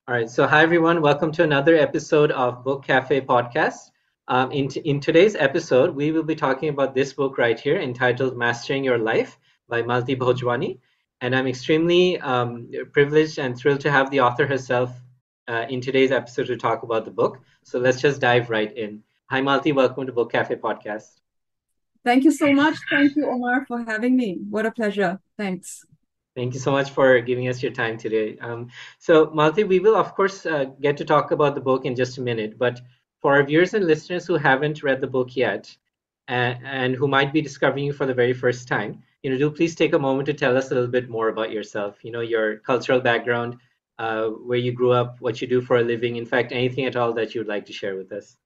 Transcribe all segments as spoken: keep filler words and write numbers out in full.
All right. So, hi everyone. Welcome to another episode of Book Cafe podcast. Um, in t- in today's episode, we will be talking about this book right here, entitled "Mastering Your Life" by Malti Bhojwani, and I'm extremely um, privileged and thrilled to have the author herself uh, in today's episode to talk about the book. So let's just dive right in. Hi, Malti. Welcome to Book Cafe podcast. Thank you so much. Thank you, Omar, for having me. What a pleasure. Thanks. Thank you so much for giving us your time today. Um, so, Malti, we will, of course, uh, get to talk about the book in just a minute. But for our viewers and listeners who haven't read the book yet and, and who might be discovering you for the very first time, you know, do please take a moment to tell us a little bit more about yourself. You know, your cultural background, uh, where you grew up, what you do for a living. In fact, anything at all that you'd like to share with us.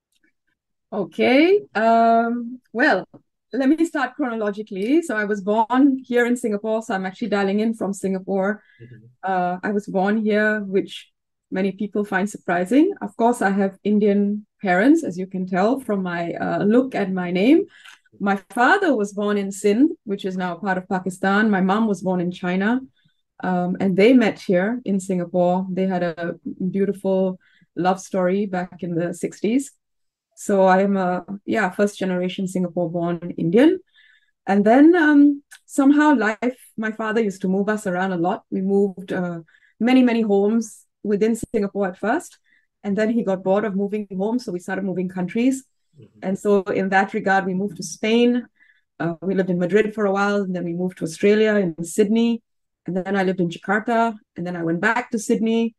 Okay. Um, well, let me start chronologically. So I was born here in Singapore. So I'm actually dialing in from Singapore. Mhm. Uh, I was born here, which many people find surprising. Of course, I have Indian parents, as you can tell from my uh, look and my name. My father was born in Sindh, which is now part of Pakistan. My mom was born in China. Um, and they met here in Singapore. They had a beautiful love story back in the sixties. So I am a, yeah, first generation Singapore born Indian. And then um, somehow life, my father used to move us around a lot. We moved uh, many, many homes within Singapore at first. And then he got bored of moving home. So we started moving countries. Mhm. And so in that regard, we moved to Spain. Uh, we lived in Madrid for a while, and then we moved to Australia in Sydney. And then I lived in Jakarta, and then I went back to Sydney.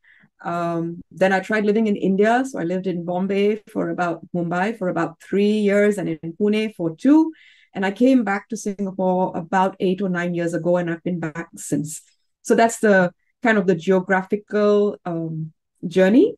Um, then I tried living in India. So I lived in Bombay for about Mumbai for about three years and in Pune for two. And I came back to Singapore about eight or nine years ago, and I've been back since. So that's the kind of the geographical um, journey.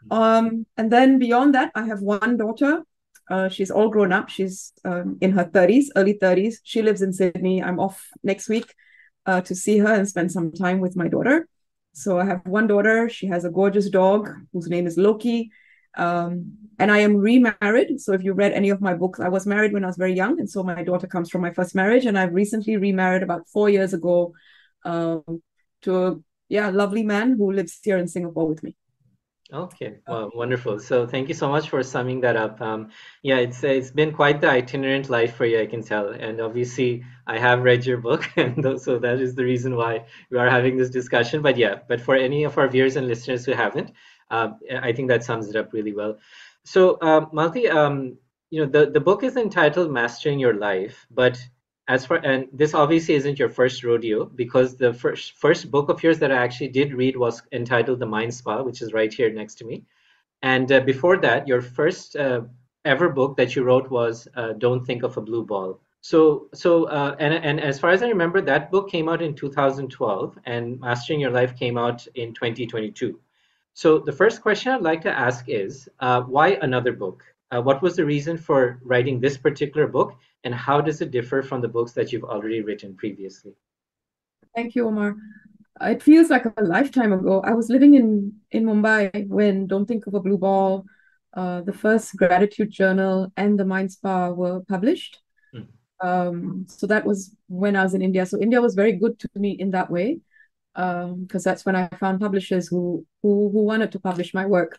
Um, and then beyond that, I have one daughter. Uh, she's all grown up. She's um, in her thirties, early thirties. She lives in Sydney. I'm off next week uh, to see her and spend some time with my daughter. So I have one daughter. She has a gorgeous dog whose name is Loki. Um, and I am remarried. So if you read any of my books, I was married when I was very young. And so my daughter comes from my first marriage. And I've recently remarried about four years ago um, to a yeah, lovely man who lives here in Singapore with me. Okay, well, wonderful. So thank you so much for summing that up. Um, yeah, it's it's been quite the itinerant life for you, I can tell. And obviously, I have read your book, and tho- so that is the reason why we are having this discussion. But yeah, but for any of our viewers and listeners who haven't, uh, I think that sums it up really well. So, um, Malti, um, you know, the the book is entitled "Mastering Your Life," but as for and this obviously isn't your first rodeo because the first first book of yours that I actually did read was entitled The Mind Spa, which is right here next to me. And uh, before that, your first uh, ever book that you wrote was uh, Don't Think of a Blue Ball. So, so uh, and and as far as I remember, that book came out in two thousand twelve, and Mastering Your Life came out in twenty twenty-two. So the first question I'd like to ask is, uh, why another book? Uh, what was the reason for writing this particular book, and how does it differ from the books that you've already written previously? Thank you, Omar. It feels like a lifetime ago. I was living in in Mumbai when Don't Think of a Blue Ball, uh, the first gratitude journal, and the Mind Spa were published. Mhm. Um, so that was when I was in India. So India was very good to me in that way, um, because that's when I found publishers who who who wanted to publish my work.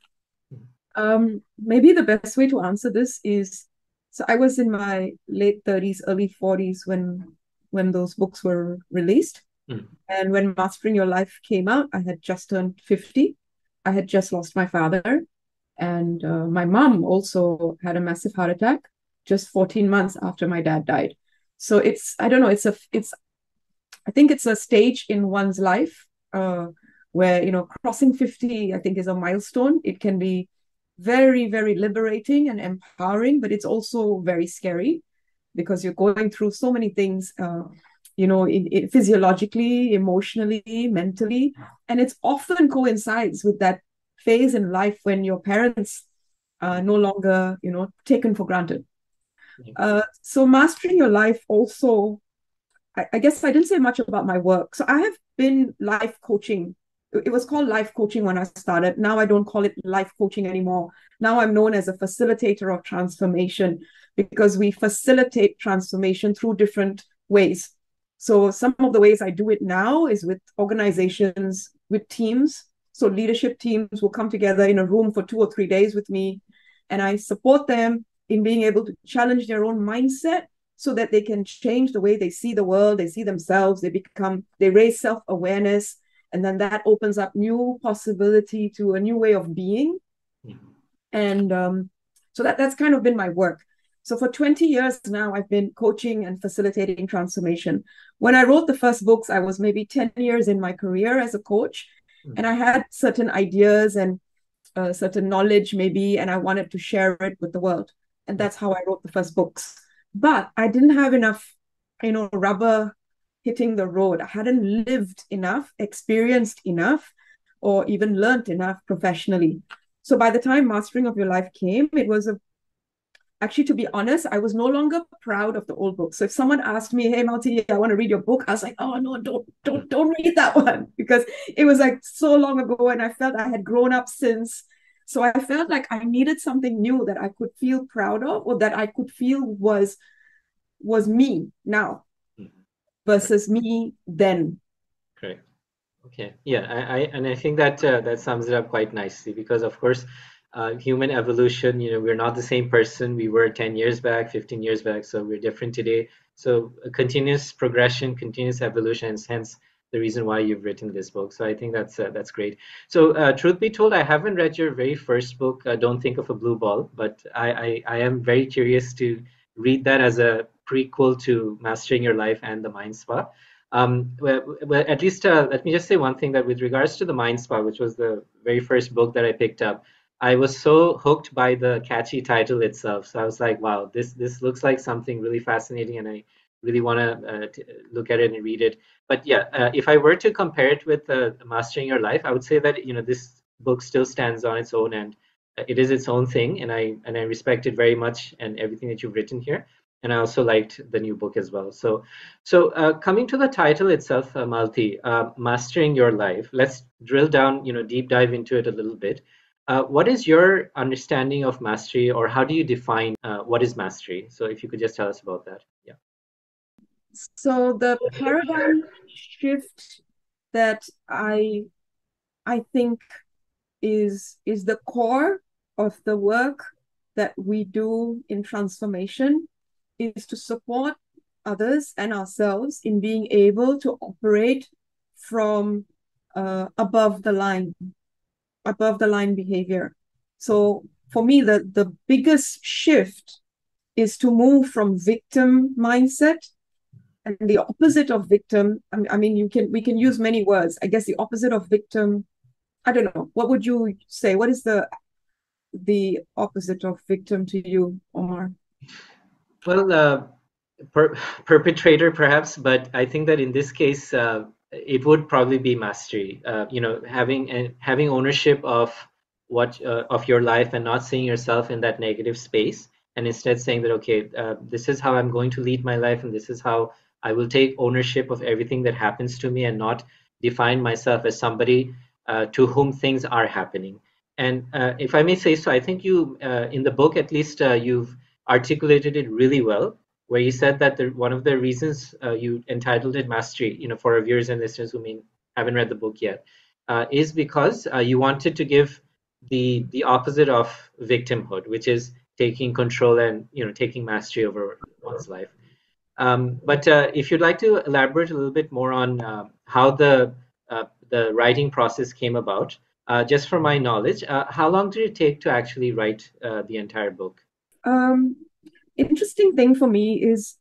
Um, maybe the best way to answer this is, so I was in my late thirties, early forties when when those books were released. Mhm. And when Mastering Your Life came out, I had just turned fifty. I had just lost my father. And uh, my mom also had a massive heart attack just fourteen months after my dad died. So it's, I don't know, it's a, it's, I think it's a stage in one's life uh, where, you know, crossing fifty, I think is a milestone. It can be very, very liberating and empowering, but it's also very scary because you're going through so many things, uh, you know, in, in physiologically, emotionally, mentally, and it's often coincides with that phase in life when your parents are no longer, you know, taken for granted. Yeah. Uh, so mastering your life also, I, I guess I didn't say much about my work. So I have been life coaching. It was called life coaching when I started. Now I don't call it life coaching anymore. Now I'm known as a facilitator of transformation because we facilitate transformation through different ways. So some of the ways I do it now is with organizations, with teams. So leadership teams will come together in a room for two or three days with me, and I support them in being able to challenge their own mindset so that they can change the way they see the world, they see themselves, they become, they raise self-awareness, and then that opens up new possibility to a new way of being. Mm-hmm. And um, so that that's kind of been my work. So for twenty years now, I've been coaching and facilitating transformation. When I wrote the first books, I was maybe ten years in my career as a coach, mm-hmm. and I had certain ideas and uh, certain knowledge maybe, and I wanted to share it with the world. And that's how I wrote the first books. But I didn't have enough, you know, rubber hitting the road. I hadn't lived enough, experienced enough, or even learned enough professionally. So by the time Mastering of Your Life came, it was a, actually, to be honest, I was no longer proud of the old book. So if someone asked me, hey, Malti, I want to read your book, I was like, oh, no, don't, don't, don't read that one, because it was like so long ago and I felt I had grown up since. So I felt like I needed something new that I could feel proud of, or that I could feel was, was me now versus me then. Correct. Okay. Yeah, I, I and I think that uh, that sums it up quite nicely, because of course, uh, human evolution, you know, we're not the same person we were ten years back, fifteen years back, so we're different today. So a continuous progression, continuous evolution, and hence the reason why you've written this book. So I think that's uh, that's great. So uh, truth be told, I haven't read your very first book, uh, Don't Think of a Blue Ball, but I, I I am very curious to read that as a prequel to Mastering Your Life and the Mind Spa. Um, well, well, at least uh, let me just say one thing, that with regards to the Mind Spa, which was the very first book that I picked up, I was so hooked by the catchy title itself. So I was like, wow, this this looks like something really fascinating, and I really want to uh, t- look at it and read it. But yeah, uh, if I were to compare it with uh, Mastering Your Life, I would say that, you know, this book still stands on its own, and it is its own thing, and I and I respect it very much and everything that you've written here. And I also liked the new book as well. So, so uh, coming to the title itself, uh, Malti, uh, Mastering Your Life. Let's drill down, you know, deep dive into it a little bit. Uh, what is your understanding of mastery, or how do you define uh, what is mastery? So, if you could just tell us about that. Yeah. So the paradigm shift that I I think is is the core of the work that we do in transformation, is to support others and ourselves in being able to operate from uh, above the line, above the line behavior. So for me, the, the biggest shift is to move from victim mindset, and the opposite of victim. I mean, you can we can use many words. I guess the opposite of victim, I don't know. What would you say? What is the the opposite of victim to you, Omar? Well, uh, per perpetrator perhaps, but I think that in this case, uh, it would probably be mastery. Uh, you know, having and having ownership of what uh, of your life, and not seeing yourself in that negative space, and instead saying that, okay, uh, this is how I'm going to lead my life, and this is how I will take ownership of everything that happens to me, and not define myself as somebody uh, to whom things are happening. And uh, if I may say so, I think you, uh, in the book at least, uh, you've articulated it really well, where you said that the, one of the reasons uh, you entitled it Mastery, you know, for our viewers and listeners who may haven't read the book yet, uh, is because uh, you wanted to give the the opposite of victimhood, which is taking control and, you know, taking mastery over one's life. Um, but uh, if you'd like to elaborate a little bit more on uh, how the uh, the writing process came about, uh, just for my knowledge, uh, how long did it take to actually write uh, the entire book? Um, interesting thing for me is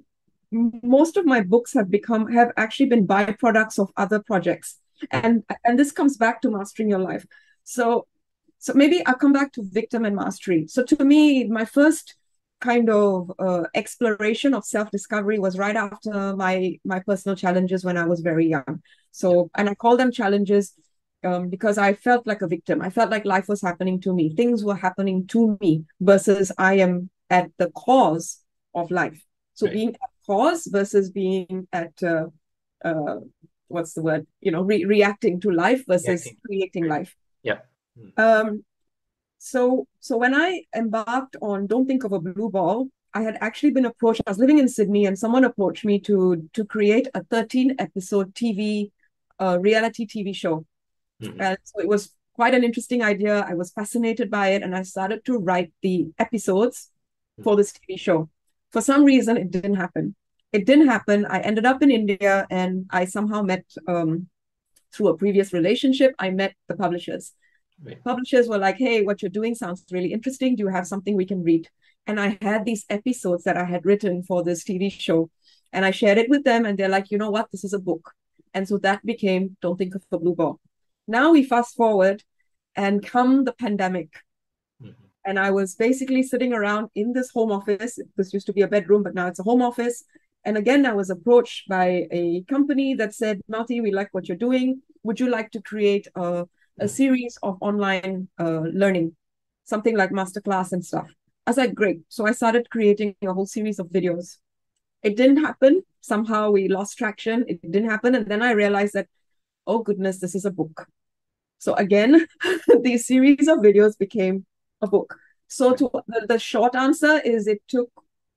most of my books have become have actually been byproducts of other projects, and and this comes back to Mastering Your Life. So so maybe I'll come back to victim and mastery. So to me, my first kind of uh, exploration of self-discovery was right after my my personal challenges when I was very young. So, and I call them challenges um, because I felt like a victim. I felt like life was happening to me. Things were happening to me versus I am at the cause of life. So right. Being at cause versus being at uh, uh, what's the word? You know, re- reacting to life versus reacting. creating life. Yeah. Mm. Um. So, so when I embarked on Don't Think of a Blue Ball, I had actually been approached. I was living in Sydney, and someone approached me to to create a thirteen episode T V, uh, reality T V show. Hmm. And so it was quite an interesting idea. I was fascinated by it, and I started to write the episodes for this T V show. For some reason, it didn't happen. It didn't happen. I ended up in India, and I somehow met, um, through a previous relationship, I met the publishers. Right. Publishers were like, hey, what you're doing sounds really interesting. Do you have something we can read? And I had these episodes that I had written for this T V show, and I shared it with them, and they're like, you know what? This is a book. And so that became Don't Think of a Blue Ball. Now we fast forward and come the pandemic. Hmm. And I was basically sitting around in this home office. This used to be a bedroom, but now it's a home office. And again, I was approached by a company that said, Malti, we like what you're doing. Would you like to create a, a series of online uh, learning, something like masterclass and stuff? I was like, great. So I started creating a whole series of videos. It didn't happen. Somehow we lost traction. It didn't happen. And then I realized that, oh goodness, this is a book. So again, the series of videos became a book. So to the, the short answer is it took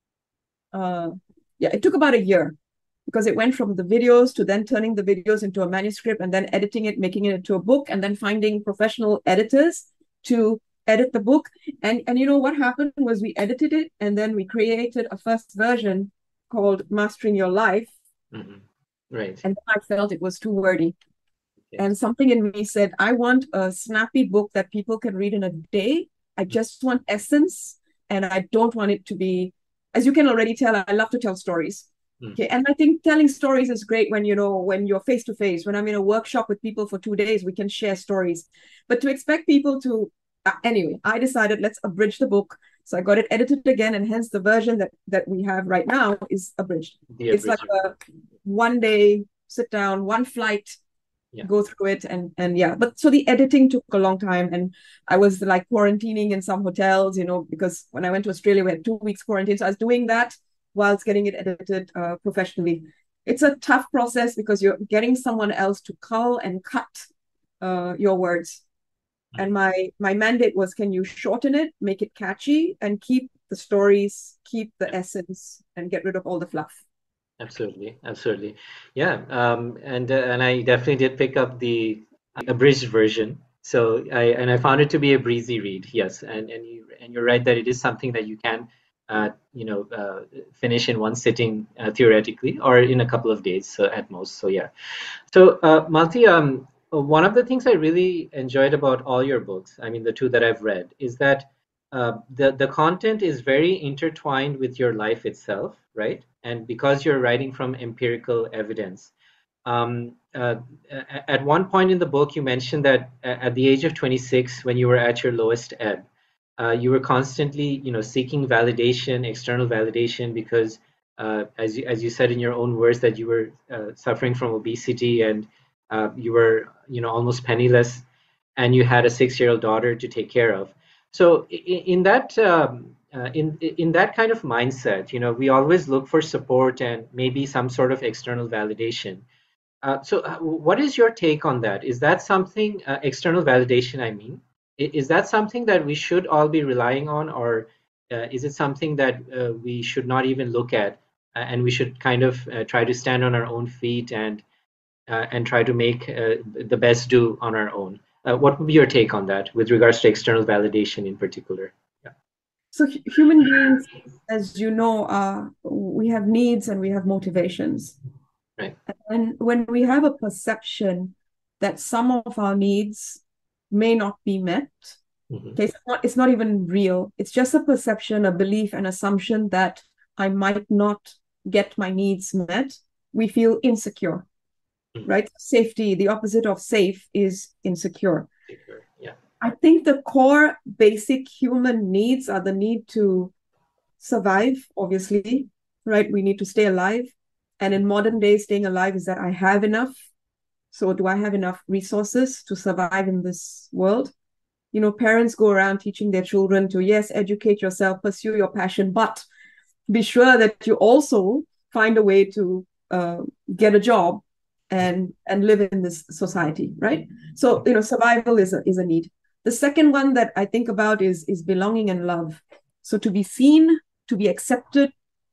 uh yeah, it took about a year because it went from the videos to then turning the videos into a manuscript and then editing it, making it into a book, and then finding professional editors to edit the book. And and you know what happened was we edited it and then we created a first version called Mastering Your Life. Hmm. Right. And then I felt it was too wordy. Okay. And something in me said, I want a snappy book that people can read in a day. I just want essence, and I don't want it to be, as you can already tell, I love to tell stories. Mm. Okay. And I think telling stories is great when, you know, when you're face to face. When I'm in a workshop with people for two days, we can share stories. But to expect people to, uh, anyway, I decided let's abridge the book. So I got it edited again, and hence the version that that we have right now is abridged. The It's like abridged. a one day sit down, one flight, Yeah. go through it, and and yeah. But so the editing took a long time, and I was like quarantining in some hotels, you know, because when I went to Australia we had two weeks quarantine, so I was doing that whilst getting it edited uh, professionally. It's a tough process because you're getting someone else to cull and cut uh, your words. Mm. And my my mandate was, can you shorten it, make it catchy, and keep the stories, keep the essence, and get rid of all the fluff. Absolutely, absolutely. Yeah, um, and uh, and I definitely did pick up the abridged version. So I and I found it to be a breezy read. Yes, and and you and you're right that it is something that you can, uh, you know, uh, finish in one sitting uh, theoretically, or in a couple of days so at most. So yeah. So uh, Malti, um, one of the things I really enjoyed about all your books, I mean the two that I've read, is that uh, the the content is very intertwined with your life itself, right? And because you're writing from empirical evidence. Um, uh, a- at one point in the book, you mentioned that a- at the age of twenty-six, when you were at your lowest ebb, uh, you were constantly, you know, seeking validation, external validation, because uh, as you, as you said in your own words, that you were uh, suffering from obesity and uh, you were, you know, almost penniless, and you had a six-year-old daughter to take care of. So in, in that um, uh, in in that kind of mindset, you know, we always look for support and maybe some sort of external validation. Uh, so, uh, what is your take on that? Is that something, uh, external validation, I mean, i- is that something that we should all be relying on, or uh, is it something that uh, we should not even look at, uh, and we should kind of uh, try to stand on our own feet and uh, and try to make uh, the best do on our own? Uh, what would be your take on that with regards to external validation in particular? Yeah. So hu- human beings, as you know, uh, we have needs and we have motivations. Right. And when we have a perception that some of our needs may not be met, Hmm. okay, it's not, it's not even real. It's just a perception, a belief, an assumption that I might not get my needs met. We feel insecure, right? Safety, the opposite of safe is insecure. Yeah. I think the core basic human needs are the need to survive, obviously, right? We need to stay alive. And in modern days, staying alive is that I have enough. So, do I have enough resources to survive in this world? You know, parents go around teaching their children to, yes, educate yourself, pursue your passion, but be sure that you also find a way to uh, get a job and and live in this society, right? So, you know, survival is a, is a need. The second one that I think about is is belonging and love. So to be seen, to be accepted,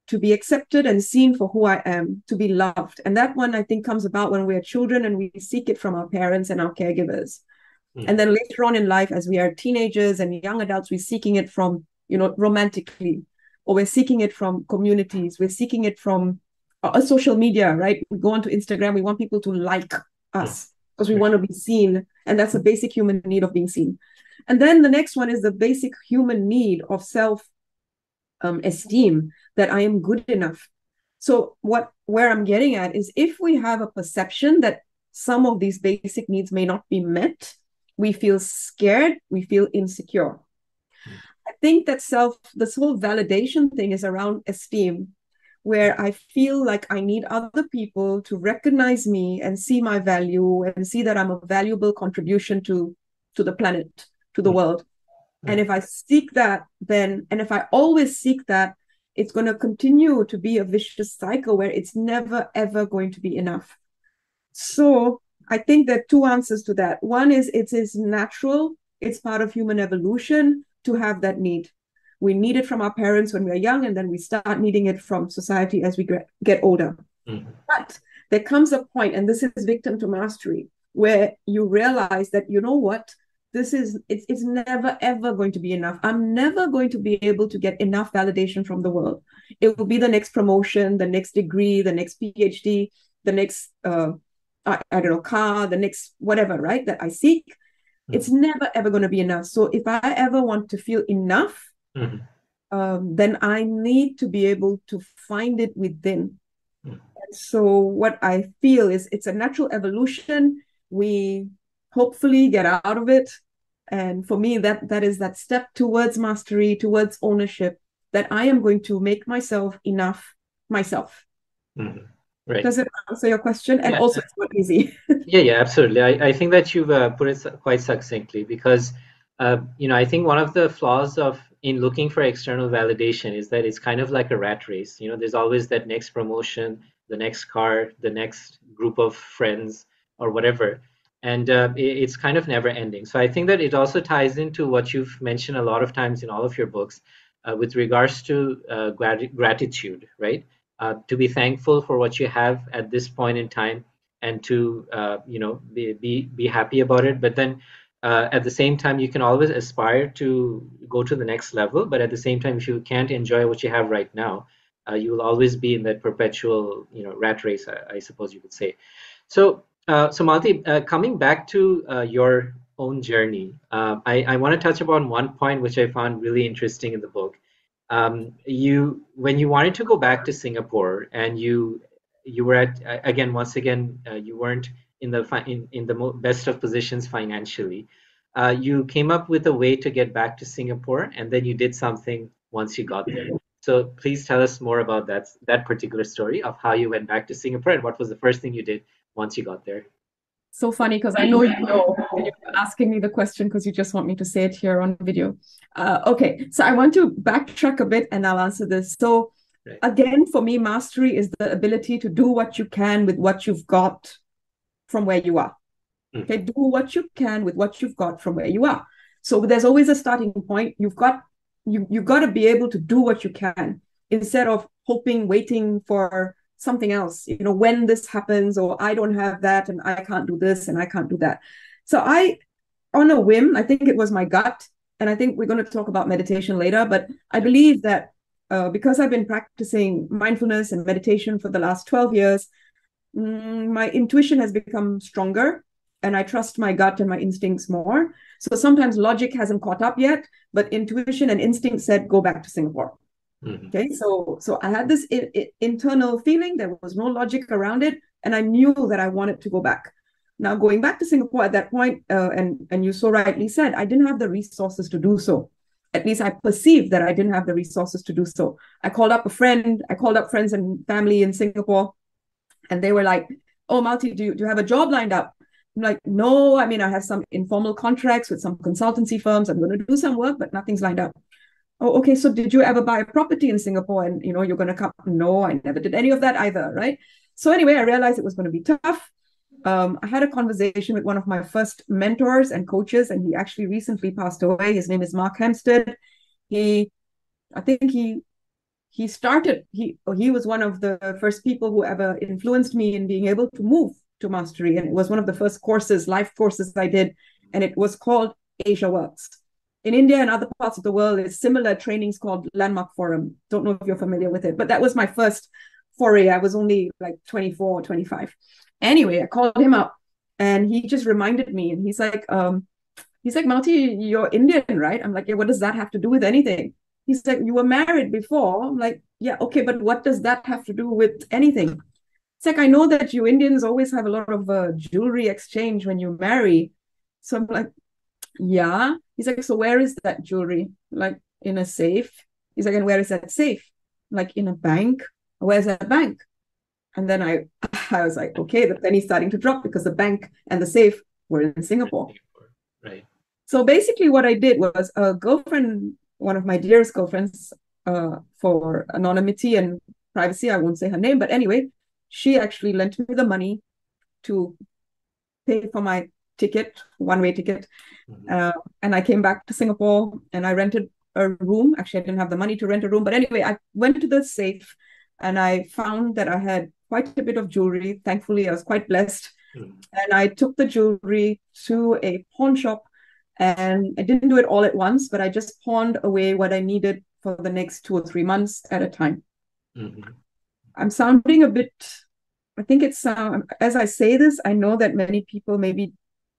to be accepted and seen for who I am, to be loved. And that one, I think, comes about when we are children and we seek it from our parents and our caregivers. Mm. And then later on in life, as we are teenagers and young adults, we're seeking it from, you know, romantically, or we're seeking it from communities. We're seeking it from uh, social media, right? We go onto Instagram. We want people to like us because we want to be seen. And that's a basic human need of being seen. And then the next one is the basic human need of self um, esteem, that I am good enough. So what where I'm getting at is, if we have a perception that some of these basic needs may not be met, we feel scared, we feel insecure. I think that self, this whole validation thing is around esteem, where I feel like I need other people to recognize me and see my value and see that I'm a valuable contribution to, to the planet, to the world. And if I seek that, then, and if I always seek that, it's going to continue to be a vicious cycle where it's never, ever going to be enough. So I think there are two answers to that. One is it is natural. It's part of human evolution to have that need. We need it from our parents when we're young, and then we start needing it from society as we get older. Mm-hmm. But there comes a point, and this is victim to mastery, where you realize that, you know what, this is, it's, it's never, ever going to be enough. I'm never going to be able to get enough validation from the world. It will be the next promotion, the next degree, the next PhD, the next, uh, I, I don't know, car, the next whatever, right, that I seek. Mm-hmm. It's never, ever going to be enough. So if I ever want to feel enough, mm-hmm. um, then I need to be able to find it within. Mm-hmm. And so what I feel is it's a natural evolution. We hopefully get out of it. And for me, that that is that step towards mastery, towards ownership, that I am going to make myself enough myself. Mm-hmm. Right. Does it answer your question? And yeah. Also, it's not easy. yeah, yeah, absolutely. I, I think that you've uh, put it quite succinctly, because, uh, you know, I think one of the flaws of in looking for external validation is that it's kind of like a rat race. You know, there's always that next promotion, the next car, the next group of friends or whatever. And uh, it's kind of never ending. So I think that it also ties into what you've mentioned a lot of times in all of your books uh, with regards to uh, grat- gratitude, right? Uh, to be thankful for what you have at this point in time, and to, uh, you know, be, be, be happy about it. But then uh, at the same time, you can always aspire to go to the next level. But at the same time, if you can't enjoy what you have right now, uh, you will always be in that perpetual, you know, rat race, I, I suppose you could say. So, Uh, so Malti, uh, coming back to uh, your own journey, uh, I, I want to touch upon one point which I found really interesting in the book. Um, you, when you wanted to go back to Singapore, and you you were at again once again uh, you weren't in the fi- in, in the mo- best of positions financially. Uh, you came up with a way to get back to Singapore, and then you did something once you got there. So please tell us more about that that particular story of how you went back to Singapore, and what was the first thing you did once you got there. So funny, because I know you know, and you're asking me the question because you just want me to say it here on video. Uh, okay, so I want to backtrack a bit and I'll answer this. So right. Again, for me, mastery is the ability to do what you can with what you've got from where you are. Mm. Okay, do what you can with what you've got from where you are. So there's always a starting point. You've got you you've got to be able to do what you can, instead of hoping, waiting for something else, you know, when this happens, or I don't have that and I can't do this and I can't do that. So I, on a whim, I think it was my gut, and I think we're going to talk about meditation later, but I believe that uh, because I've been practicing mindfulness and meditation for the last twelve years, mm, my intuition has become stronger, and I trust my gut and my instincts more. So sometimes logic hasn't caught up yet, but intuition and instinct said, go back to Singapore. Mm-hmm. Okay, so so I had this I- I internal feeling. There was no logic around it, and I knew that I wanted to go back. Now, going back to Singapore at that point, uh, and and you so rightly said, I didn't have the resources to do so. At least I perceived that I didn't have the resources to do so. I called up a friend. I called up friends and family in Singapore, and they were like, "Oh, Malti, do you, do you have a job lined up?" I'm like, "No, I mean, I have some informal contracts with some consultancy firms. I'm going to do some work, but nothing's lined up." Oh, okay. So did you ever buy a property in Singapore? And, you know, you're going to come. No, I never did any of that either. Right. So anyway, I realized it was going to be tough. Um, I had a conversation with one of my first mentors and coaches, and he actually recently passed away. His name is Mark Hempstead. He, I think he, he started, he he was one of the first people who ever influenced me in being able to move to mastery. And it was one of the first courses, life courses I did. And it was called Asia Works. In India and other parts of the world, it's similar trainings called Landmark Forum. Don't know if you're familiar with it, but that was my first foray. I was only like twenty-four or twenty-five. Anyway, I called him up and he just reminded me, and he's like, um, he's like, Malti, you're Indian, right? I'm like, yeah, what does that have to do with anything? He's like, you were married before. I'm like, yeah, okay, but what does that have to do with anything? It's like, I know that you Indians always have a lot of uh, jewelry exchange when you marry. So I'm like, yeah. He's like, so where is that jewelry? Like, in a safe. He's like, and where is that safe? Like, in a bank. Where's that bank? And then I, I was like, okay, the penny's starting to drop because the bank and the safe were in Singapore. Right. So basically, what I did was a girlfriend, one of my dearest girlfriends, uh, for anonymity and privacy, I won't say her name, but anyway, she actually lent me the money to pay for my ticket, one-way ticket. Mm-hmm. Uh, and I came back to Singapore and I rented a room. Actually, I didn't have the money to rent a room, but anyway, I went to the safe and I found that I had quite a bit of jewelry. Thankfully, I was quite blessed. Mm-hmm. And I took the jewelry to a pawn shop, and I didn't do it all at once, but I just pawned away what I needed for the next two or three months at a time. Mm-hmm. I'm sounding a bit, I think it's, uh, as I say this, I know that many people maybe,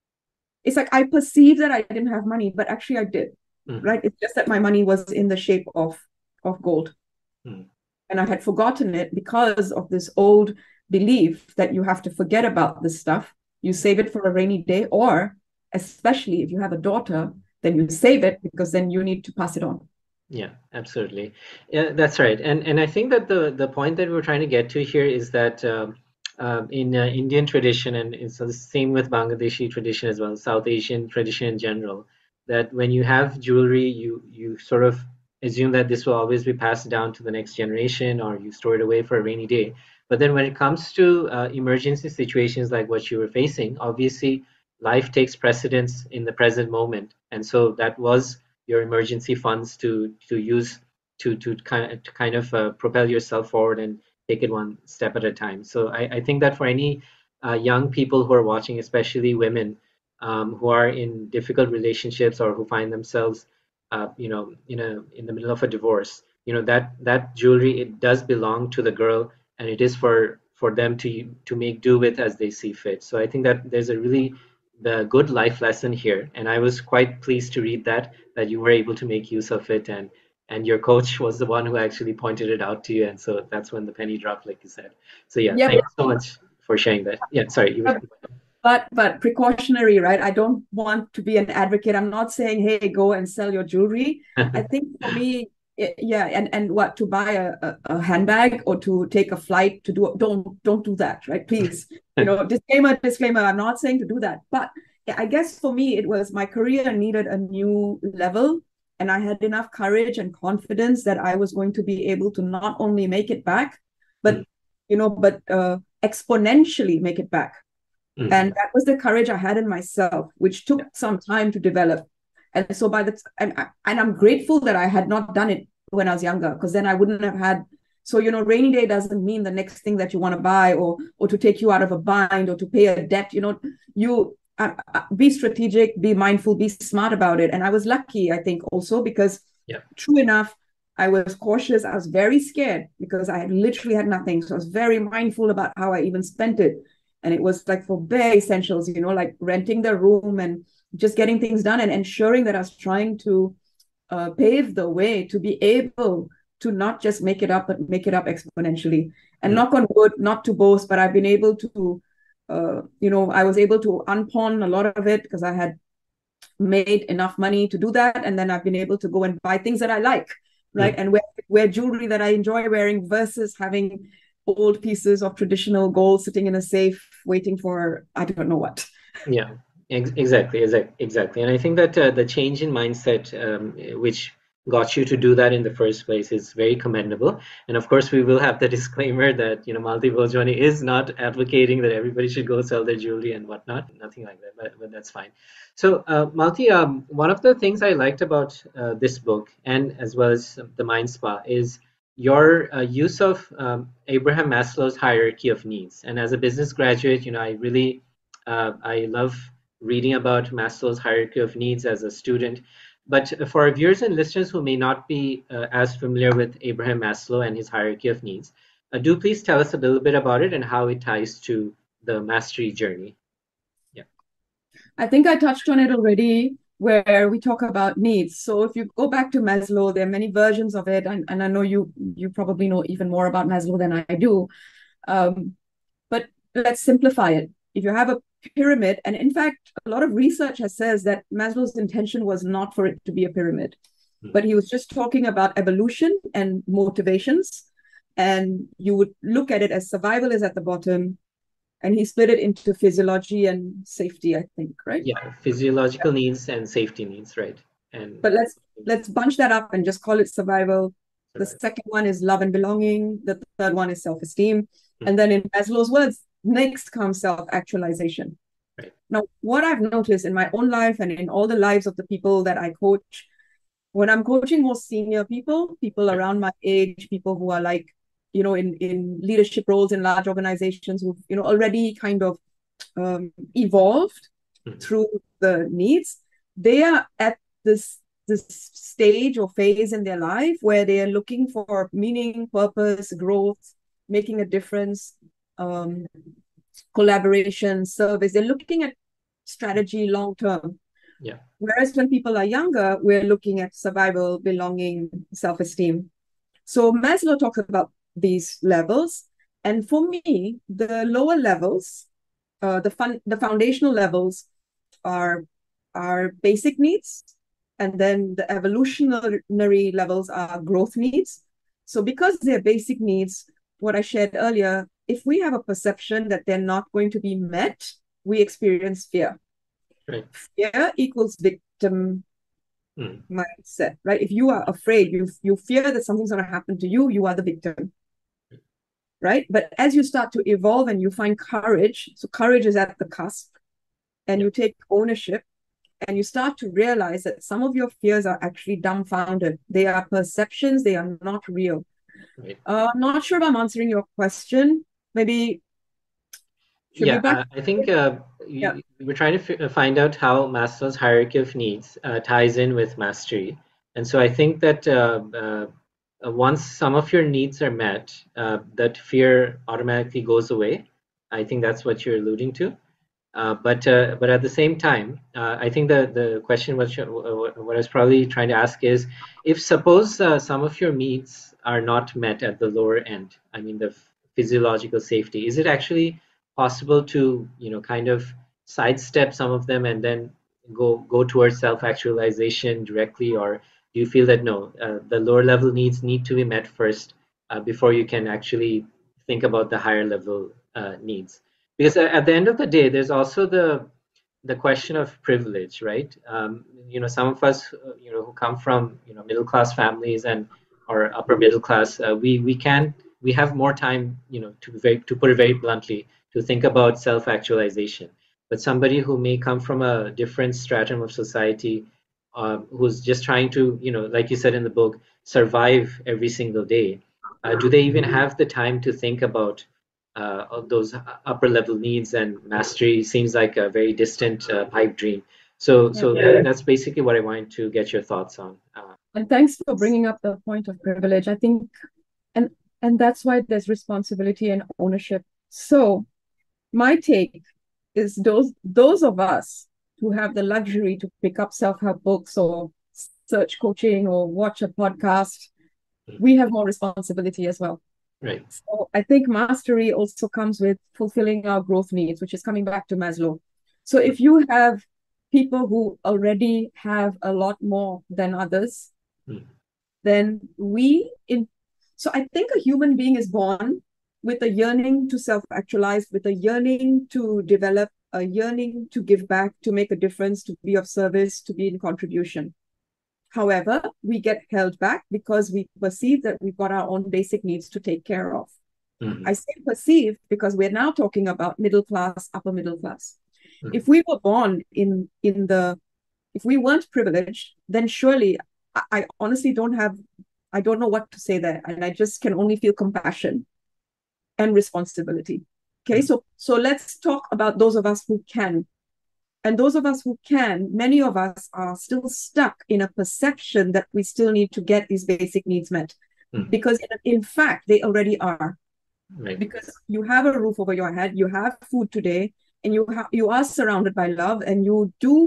it's like I perceive that I didn't have money, but actually I did, mm-hmm. right? It's just that my money was in the shape of, of gold. Mm-hmm. And I had forgotten it because of this old belief that you have to forget about this stuff. You save it for a rainy day, or especially if you have a daughter, then you save it because then you need to pass it on. Yeah, absolutely. Yeah, that's right. And and I think that the the point that we're trying to get to here is that um, uh, in uh, Indian tradition, and it's the same with Bangladeshi tradition as well, South Asian tradition in general, that when you have jewelry, you you sort of assume that this will always be passed down to the next generation, or you store it away for a rainy day. But then when it comes to uh, emergency situations like what you were facing, obviously life takes precedence in the present moment, and so that was your emergency funds to to use to to kind of, to kind of uh, propel yourself forward and take it one step at a time. So I, I think that for any uh, young people who are watching, especially women um, who are in difficult relationships or who find themselves, uh, you know, in a in the middle of a divorce, you know, that that jewelry, it does belong to the girl, and it is for for them to to make do with as they see fit. So I think that there's a really the good life lesson here, and I was quite pleased to read that that you were able to make use of it, and and your coach was the one who actually pointed it out to you, and so that's when the penny dropped, like you said. So yeah, yeah, thanks so much for sharing that. Yeah, sorry, you were... but but precautionary, right? I don't want to be an advocate. I'm not saying, hey, go and sell your jewelry. I think for me, it, yeah, and and what, to buy a, a, a handbag or to take a flight to do, don't don't do that, right? Please, you know, disclaimer, disclaimer. I'm not saying to do that, but I guess for me, it was my career needed a new level, and I had enough courage and confidence that I was going to be able to not only make it back, but mm. you know, but uh, exponentially make it back. Mm. And that was the courage I had in myself, which took some time to develop. And so by the and and I'm grateful that I had not done it when I was younger, because then I wouldn't have had. So, you know, rainy day doesn't mean the next thing that you want to buy, or or to take you out of a bind, or to pay a debt. You know, you uh, be strategic, be mindful, be smart about it. And I was lucky, I think, also because, yeah, true enough, I was cautious. I was very scared because I had literally had nothing. So I was very mindful about how I even spent it. And it was like for bare essentials, you know, like renting the room and just getting things done and ensuring that I was trying to uh, pave the way to be able to not just make it up, but make it up exponentially. And mm. knock on wood, not to boast, but I've been able to, uh, you know, I was able to unpawn a lot of it because I had made enough money to do that. And then I've been able to go and buy things that I like, right? Mm. And wear, wear jewelry that I enjoy wearing versus having old pieces of traditional gold sitting in a safe waiting for I don't know what. Yeah, ex- exactly, exactly, exactly. And I think that uh, the change in mindset, um, which got you to do that in the first place, is very commendable. And of course, we will have the disclaimer that, you know, Malti Bhojwani is not advocating that everybody should go sell their jewelry and whatnot, nothing like that, but, but that's fine. So, uh, Malti, um, one of the things I liked about uh, this book, and as well as the Mind Spa, is your uh, use of um, Abraham Maslow's hierarchy of needs. And as a business graduate, you know, I really uh, I love reading about Maslow's hierarchy of needs as a student. But for our viewers and listeners who may not be uh, as familiar with Abraham Maslow and his hierarchy of needs, uh, do please tell us a little bit about it and how it ties to the mastery journey. Yeah. I think I touched on it already where we talk about needs. So if you go back to Maslow, there are many versions of it, and, and I know you you probably know even more about Maslow than I do. Um, but let's simplify it. If you have a pyramid, and in fact, a lot of research has says that Maslow's intention was not for it to be a pyramid, mm-hmm. but he was just talking about evolution and motivations. And you would look at it as survival is at the bottom, and he split it into physiology and safety, I think, right? Yeah, physiological yeah. needs and safety needs, right? And but let's let's bunch that up and just call it survival. The second one is love and belonging. The third one is self-esteem. Mm-hmm. And then in Maslow's words, next comes self-actualization. Right. Now, what I've noticed in my own life and in all the lives of the people that I coach, when I'm coaching more senior people, people right. around my age, people who are like, you know, in, in leadership roles in large organizations who've, you know, already kind of um, evolved mm-hmm. through the needs, they are at this this stage or phase in their life where they are looking for meaning, purpose, growth, making a difference, um, collaboration, service. They're looking at strategy long term. Yeah. Whereas when people are younger, we're looking at survival, belonging, self-esteem. So Maslow talks about these levels. And for me, the lower levels, uh, the fun, the foundational levels are, are basic needs. And then the evolutionary levels are growth needs. So because they're basic needs, what I shared earlier, if we have a perception that they're not going to be met, we experience fear. Right. Fear equals victim mm. mindset, right? If you are afraid, you, you fear that something's going to happen to you, you are the victim, right? But as you start to evolve and you find courage, so courage is at the cusp, and yep. you take ownership, and you start to realize that some of your fears are actually dumbfounded. They are perceptions. They are not real. Right. Uh, I'm not sure if I'm answering your question. Maybe. Yeah, I, I think uh, yeah. you, we're trying to f- find out how Maslow's hierarchy of needs uh, ties in with mastery. And so I think that uh, uh, once some of your needs are met, uh, that fear automatically goes away. I think that's what you're alluding to. Uh, but uh, but at the same time, uh, I think the the question which uh, what I was probably trying to ask is, if suppose uh, some of your needs are not met at the lower end, I mean the physiological safety, is it actually possible to you know kind of sidestep some of them and then go go towards self-actualization directly, or do you feel that no, uh, the lower level needs need to be met first uh, before you can actually think about the higher level uh, needs? Because at the end of the day, there's also the the question of privilege, right? Um, you know, some of us, uh, you know, who come from you know middle class families and or upper middle class, uh, we we can we have more time, you know, to very to put it very bluntly, to think about self actualization. But somebody who may come from a different stratum of society, uh, who's just trying to, you know, like you said in the book, survive every single day, uh, do they even have the time to think about uh, of those upper level needs? And mastery seems like a very distant uh, pipe dream. So, so yeah. that, that's basically what I wanted to get your thoughts on. Uh, and thanks for bringing up the point of privilege. I think, and and that's why there's responsibility and ownership. So, my take is those those of us who have the luxury to pick up self-help books or search coaching or watch a podcast, we have more responsibility as well. Right. So I think mastery also comes with fulfilling our growth needs, which is coming back to Maslow. So if you have people who already have a lot more than others, mm. then we in so I think a human being is born with a yearning to self-actualize, with a yearning to develop, a yearning to give back, to make a difference, to be of service, to be in contribution. However, we get held back because we perceive that we've got our own basic needs to take care of. Mm-hmm. I say perceive because we're now talking about middle class, upper middle class. Mm-hmm. If we were born in, in the, if we weren't privileged, then surely I, I honestly don't have, I don't know what to say there. And I just can only feel compassion and responsibility. Okay, Mm. so so let's talk about those of us who can. And those of us who can, many of us are still stuck in a perception that we still need to get these basic needs met. Mm. Because in fact, they already are. Right. Because you have a roof over your head, you have food today, and you have you are surrounded by love, and you do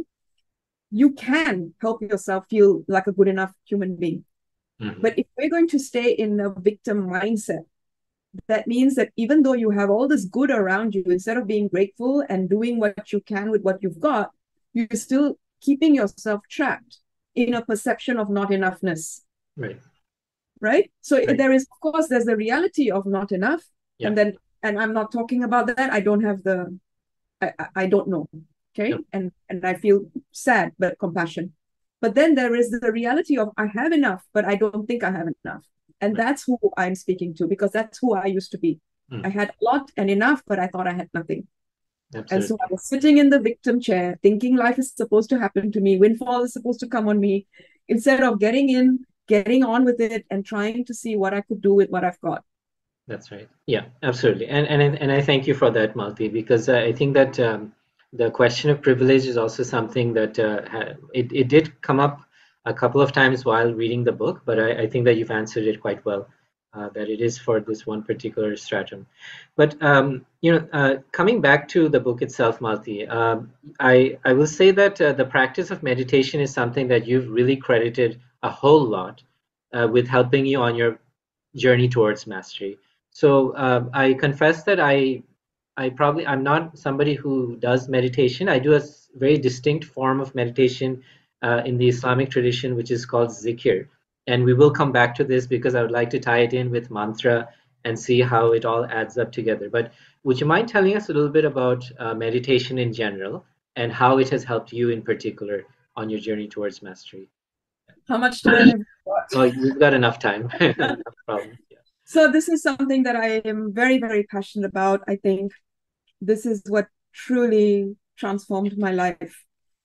you can help yourself feel like a good enough human being. Mm-hmm. But if we're going to stay in a victim mindset, that means that even though you have all this good around you, instead of being grateful and doing what you can with what you've got, you're still keeping yourself trapped in a perception of not enoughness. Right. Right. So Right. there is, of course, there's the reality of not enough. Yeah. And then, and I'm not talking about that. I don't have the, I, I don't know. Okay. Yep. And, and I feel sad, but compassion. But then there is the reality of I have enough, but I don't think I have enough. And Right. that's who I'm speaking to, because that's who I used to be. Mm. I had a lot and enough, but I thought I had nothing. Absolutely. And so I was sitting in the victim chair, thinking life is supposed to happen to me, windfall is supposed to come on me, instead of getting in, getting on with it, and trying to see what I could do with what I've got. That's right. Yeah, absolutely. And and I- and I thank you for that, Malti, because uh, I think that um, the question of privilege is also something that uh, ha- it it did come up a couple of times while reading the book, but I, I think that you've answered it quite well. Uh, that it is for this one particular stratum. But um, you know, uh, coming back to the book itself, Malti, um, I I will say that uh, the practice of meditation is something that you've really credited a whole lot uh, with helping you on your journey towards mastery. So um, I confess that I I probably I'm not somebody who does meditation. I do a s- very distinct form of meditation uh, in the Islamic tradition, which is called zikr. And we will come back to this because I would like to tie it in with mantra and see how it all adds up together. But would you mind telling us a little bit about uh, meditation in general and how it has helped you in particular on your journey towards mastery? How much time have you got? Oh, we've got enough time. No problem. Yeah. So this is something that I am very, very passionate about. I think this is what truly transformed my life.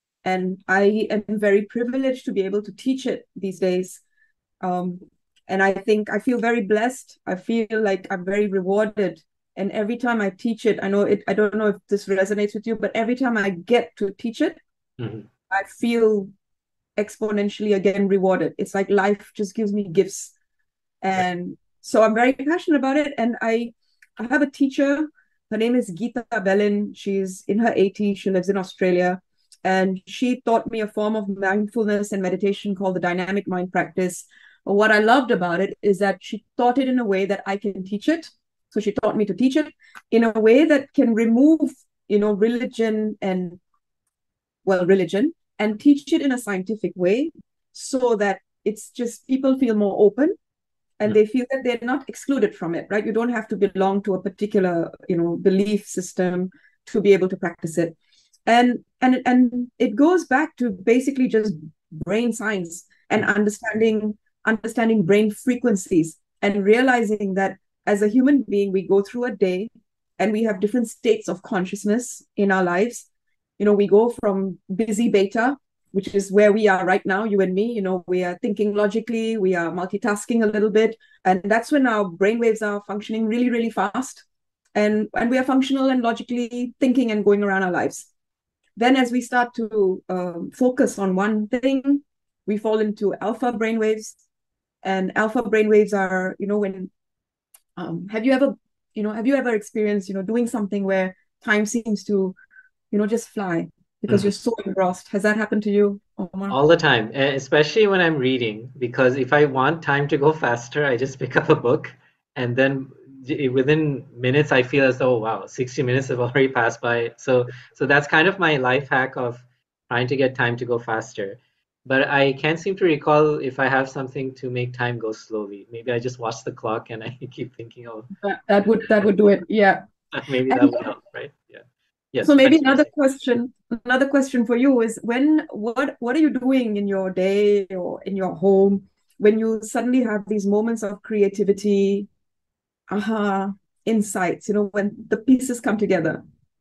And I am very privileged to be able to teach it these days. Um, and I think I feel very blessed. I feel like I'm very rewarded. And every time I teach it, I know it, I don't know if this resonates with you, but every time I get to teach it, Mhm. I feel exponentially again rewarded. It's like life just gives me gifts. Right. And so I'm very passionate about it. And I I have a teacher. Her name is Geeta Bellin. She's in her eighties. She lives in Australia. And she taught me a form of mindfulness and meditation called the dynamic mind practice. What I loved about it is that she taught it in a way that I can teach it. So she taught me to teach it in a way that can remove, you know, religion and, well, religion, and teach it in a scientific way so that it's just people feel more open and Mm. they feel that they're not excluded from it, right? You don't have to belong to a particular, you know, belief system to be able to practice it. And and and it goes back to basically just brain science and Mm. understanding understanding brain frequencies and realizing that as a human being, we go through a day and we have different states of consciousness in our lives. You know, we go from busy beta, which is where we are right now, you and me. You know, we are thinking logically, we are multitasking a little bit, and that's when our brainwaves are functioning really, really fast, and and we are functional and logically thinking and going around our lives. Then, as we start to um, focus on one thing, we fall into alpha brainwaves, and alpha brainwaves are, you know, when um, have you ever, you know, have you ever experienced, you know, doing something where time seems to, you know, just fly because Mhm. you're so engrossed? Has that happened to you, Omar? All the time, e- especially when I'm reading, because if I want time to go faster, I just pick up a book, and then j- within minutes, I feel as though, wow, sixty minutes have already passed by. So, so that's kind of my life hack of trying to get time to go faster. But I can't seem to recall if I have something to make time go slowly. Maybe I just watch the clock and I keep thinking, oh, That, that would that would do it. Yeah. maybe that And would help, right? Yeah. Yes, so go maybe ahead. You were another saying. question, another question for you is when what what are you doing in your day or in your home when you suddenly have these moments of creativity, aha, insights, you know, when the pieces come together? Right.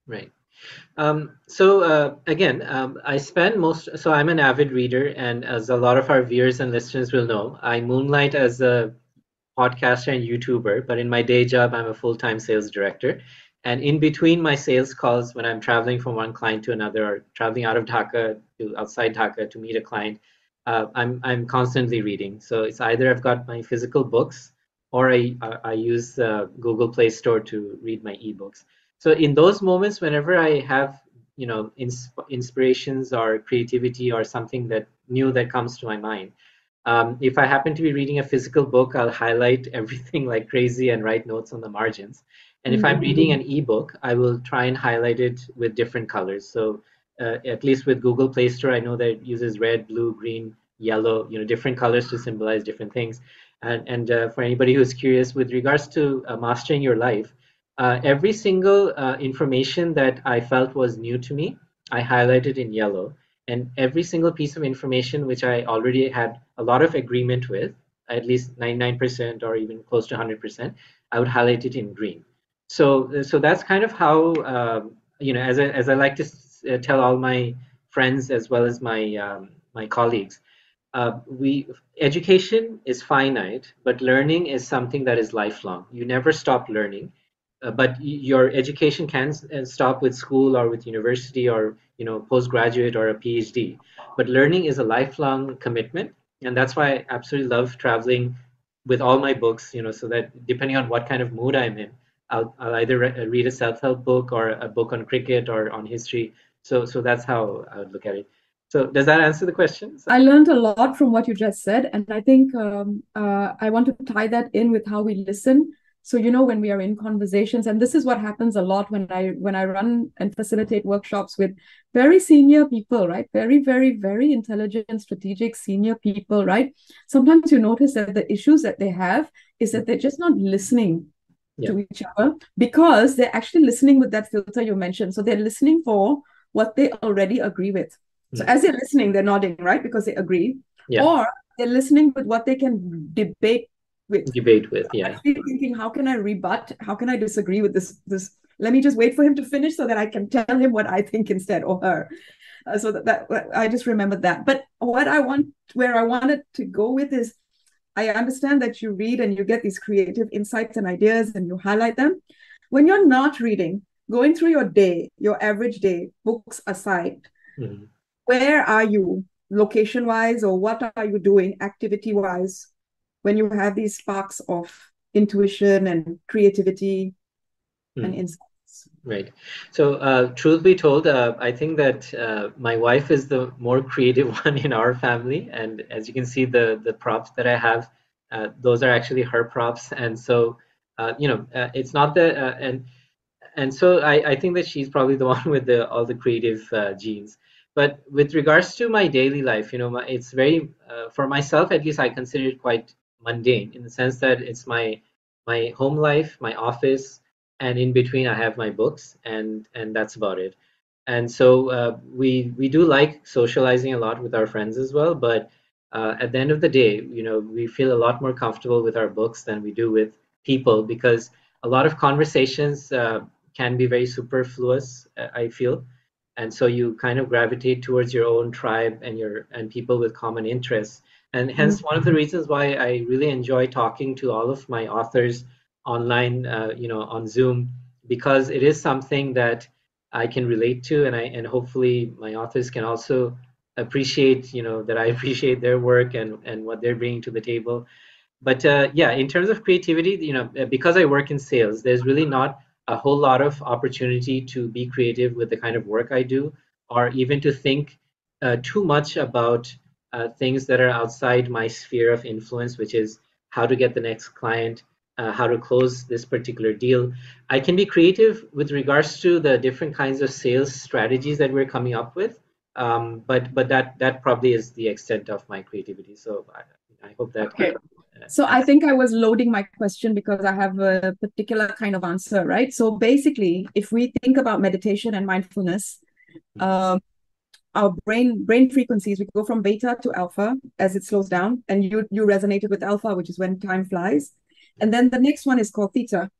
Um, so uh, again, um, I spend most. So I'm an avid reader, and as a lot of our viewers and listeners will know, I moonlight as a podcaster and YouTuber, but in my day job, I'm a full-time sales director. And in between my sales calls, when I'm traveling from one client to another or traveling out of Dhaka to outside Dhaka to meet a client, uh, I'm I'm constantly reading. So it's either I've got my physical books or I I I use uh, Google Play Store to read my ebooks. So in those moments, whenever I have you know ins inspirations or creativity or something that new that comes to my mind, um, if I happen to be reading a physical book, I'll highlight everything like crazy and write notes on the margins. And if I'm reading an ebook, I will try and highlight it with different colors. So uh, at least with Google Play Store, I know that it uses red, blue, green, yellow, you know, different colors to symbolize different things. And and uh, for anybody who's curious, with regards to uh, mastering your life, uh, every single uh, information that I felt was new to me, I highlighted in yellow, and every single piece of information which I already had a lot of agreement with, at least ninety-nine percent or even close to one hundred percent, I would highlight it in green. So, so that's kind of how, um, you know, as I, as I like to uh, tell all my friends as well as my um, my colleagues, uh, we education is finite, but learning is something that is lifelong. You never stop learning, uh, but your education can s- uh, stop with school or with university or you know postgraduate or a PhD. But learning is a lifelong commitment, and that's why I absolutely love traveling with all my books. You know, so that depending on what kind of mood I'm in, I'll, I'll either re- read a self-help book or a book on cricket or on history. So, so that's how I would look at it. So does that answer the question? I learned a lot from what you just said, and I think um, uh, I want to tie that in with how we listen. So, you know, when we are in conversations, and this is what happens a lot when I when I run and facilitate workshops with very senior people, right? Very, very, very intelligent, strategic senior people, right? Sometimes you notice that the issues that they have is that they're just not listening Yeah. to each other because they're actually listening with that filter you mentioned. So they're listening for what they already agree with. So Mm. as they're listening, they're nodding, right? Because they agree. Yeah. Or they're listening with what they can debate with. Debate with. Yeah. Actually thinking, how can I rebut? How can I disagree with this? This let me just wait for him to finish so that I can tell him what I think instead, or her. Uh, so that, that I just remembered that. But what I want, where I wanted to go with is, I understand that you read and you get these creative insights and ideas and you highlight them. When you're not reading, going through your day, your average day, books aside, Mhm. where are you location wise, or what are you doing activity wise when you have these sparks of intuition and creativity and Mm. insights? Right. So, uh, truth be told, uh, I think that uh, my wife is the more creative one in our family, and as you can see, the the props that I have, uh, those are actually her props, and so, uh, you know, uh, it's not that, uh, and and so I, I think that she's probably the one with the all the creative uh, genes. But with regards to my daily life, you know, my, it's very uh, for myself at least I consider it quite mundane in the sense that it's my my home life, my office, and in between I have my books, and and that's about it. And so uh, we we do like socializing a lot with our friends as well, but uh, at the end of the day, you know, we feel a lot more comfortable with our books than we do with people because a lot of conversations uh, can be very superfluous, uh, I feel. And so you kind of gravitate towards your own tribe and your and people with common interests. And Mm. hence one of the reasons why I really enjoy talking to all of my authors online, uh, you know, on Zoom, because it is something that I can relate to, and I and hopefully my authors can also appreciate, you know, that I appreciate their work and and what they're bringing to the table. But uh, yeah, in terms of creativity, you know, uh, because I work in sales, there's really not a whole lot of opportunity to be creative with the kind of work I do, or even to think uh, too much about uh, things that are outside my sphere of influence, which is how to get the next client, uh, how to close this particular deal. I can be creative with regards to the different kinds of sales strategies that we're coming up with, um, but but that that probably is the extent of my creativity. So I, I hope that Okay. uh, So I answers. think I was loading my question because I have a particular kind of answer, right? So basically, if we think about meditation and mindfulness, um, our brain brain frequencies, we go from beta to alpha as it slows down, and you you resonated with alpha, which is when time flies, and then the next one is called theta,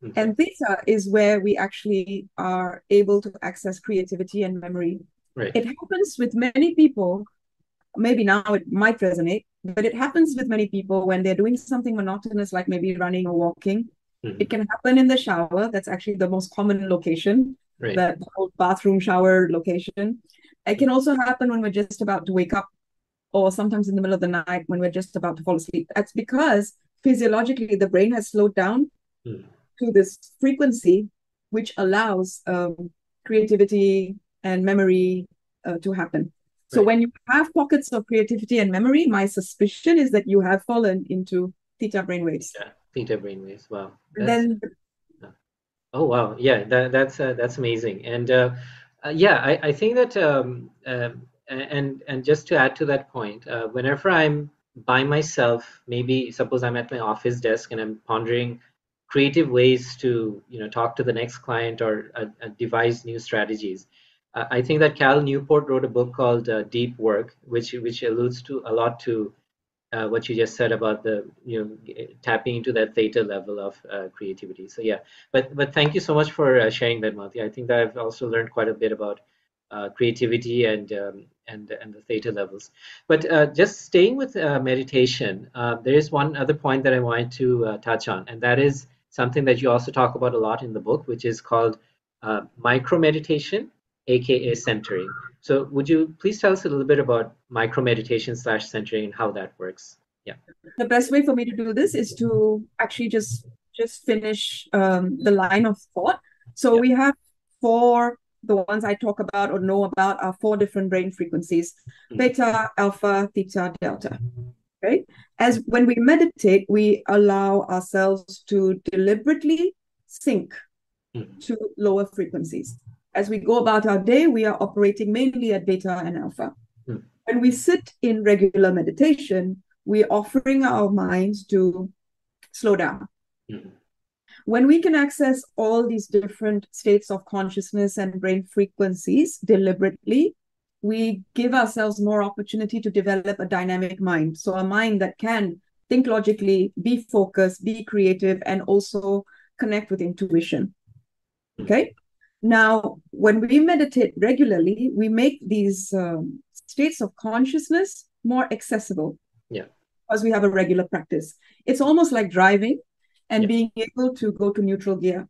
Okay. And theta is where we actually are able to access creativity and memory. Right. It happens with many people, maybe now it might resonate, but it happens with many people when they're doing something monotonous, like maybe running or walking. It Hmm. can happen in the shower. That's actually the most common location, Right. that whole bathroom shower location. It can also happen when we're just about to wake up, or sometimes in the middle of the night when we're just about to fall asleep. That's because physiologically the brain has slowed down Mm. to this frequency, which allows um, creativity and memory uh, to happen. So Right. when you have pockets of creativity and memory, my suspicion is that you have fallen into theta brainwaves. Theta, theta brainwaves. Wow. And That's then, uh, oh wow. Yeah, that that's uh, that's amazing. And uh, uh, yeah, I, I think that um, um, and and just to add to that point, uh, whenever I'm by myself, maybe suppose I'm at my office desk and I'm pondering creative ways to, you know, talk to the next client or uh, uh, devise new strategies. Uh, I think that Cal Newport wrote a book called uh, Deep Work, which which alludes to a lot to uh, what you just said about the, you know, g- tapping into that theta level of uh, creativity. So yeah, but but thank you so much for uh, sharing that, Mati. I think that I've also learned quite a bit about uh, creativity and um, and and the theta levels. But uh, just staying with uh, meditation, uh, there is one other point that I wanted to uh, touch on, and that is something that you also talk about a lot in the book, which is called uh, micro meditation, aka centering. So would you please tell us a little bit about micro meditation slash centering and how that works? Yeah. the best way for me to do this is to actually just just finish um, the line of thought. So Yeah. we have four, the ones I talk about or know about are four different brain frequencies: Mhm. beta, alpha, theta, delta. Right? As when we meditate, we allow ourselves to deliberately sink Mhm. to lower frequencies. As we go about our day, we are operating mainly at beta and alpha. Mhm. When we sit in regular meditation, we're offering our minds to slow down. Mhm. When we can access all these different states of consciousness and brain frequencies deliberately, we give ourselves more opportunity to develop a dynamic mind. So, a mind that can think logically, be focused, be creative, and also connect with intuition. Mhm. Okay. Now, when we meditate regularly, we make these um, states of consciousness more accessible Yeah. because we have a regular practice. It's almost like driving and Yeah. being able to go to neutral gear.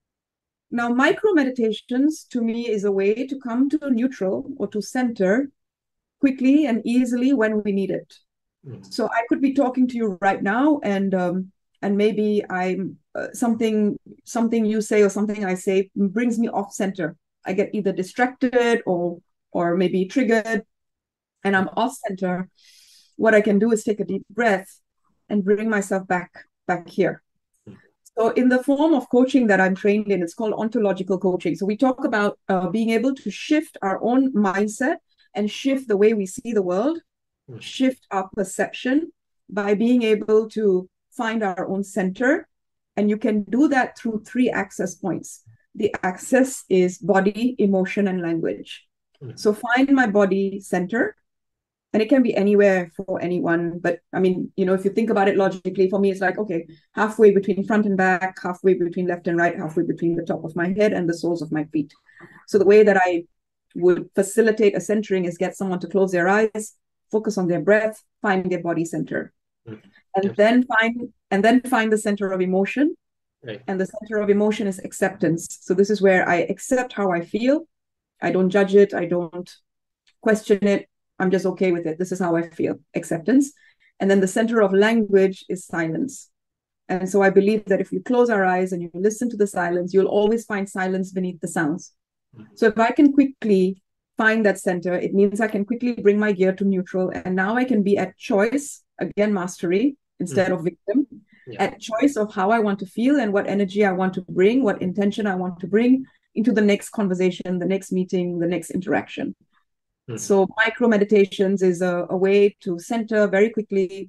Now, micro meditations to me is a way to come to neutral or to center quickly and easily when we need it. Mhm. So I could be talking to you right now, and um, and maybe I'm uh, something something you say or something I say brings me off center. I get either distracted or or maybe triggered, and I'm off center. What I can do is take a deep breath and bring myself back back here. Mhm. So, in the form of coaching that I'm trained in, it's called ontological coaching. So, we talk about uh, being able to shift our own mindset and shift the way we see the world, Mhm. shift our perception by being able to find our own center. And you can do that through three access points. The access is body, emotion, and language. Mhm. So, find my body center, and it can be anywhere for anyone. But I mean, you know, if you think about it logically, for me, it's like, okay, halfway between front and back, halfway between left and right, halfway between the top of my head and the soles of my feet. So the way that I would facilitate a centering is get someone to close their eyes, focus on their breath, find their body center, Mhm. and then Absolutely. find and then find the center of emotion. Right. And the center of emotion is acceptance. So this is where I accept how I feel. I don't judge it. I don't question it. I'm just okay with it. This is how I feel. Acceptance. And then the center of language is silence. And so I believe that if you close our eyes and you listen to the silence, you'll always find silence beneath the sounds. Mhm. So if I can quickly find that center, it means I can quickly bring my gear to neutral. And now I can be at choice, again, mastery instead Mhm. of victim, Yeah. at choice of how I want to feel and what energy I want to bring, what intention I want to bring into the next conversation, the next meeting, the next interaction. Mhm. So micro meditations is a, a way to center very quickly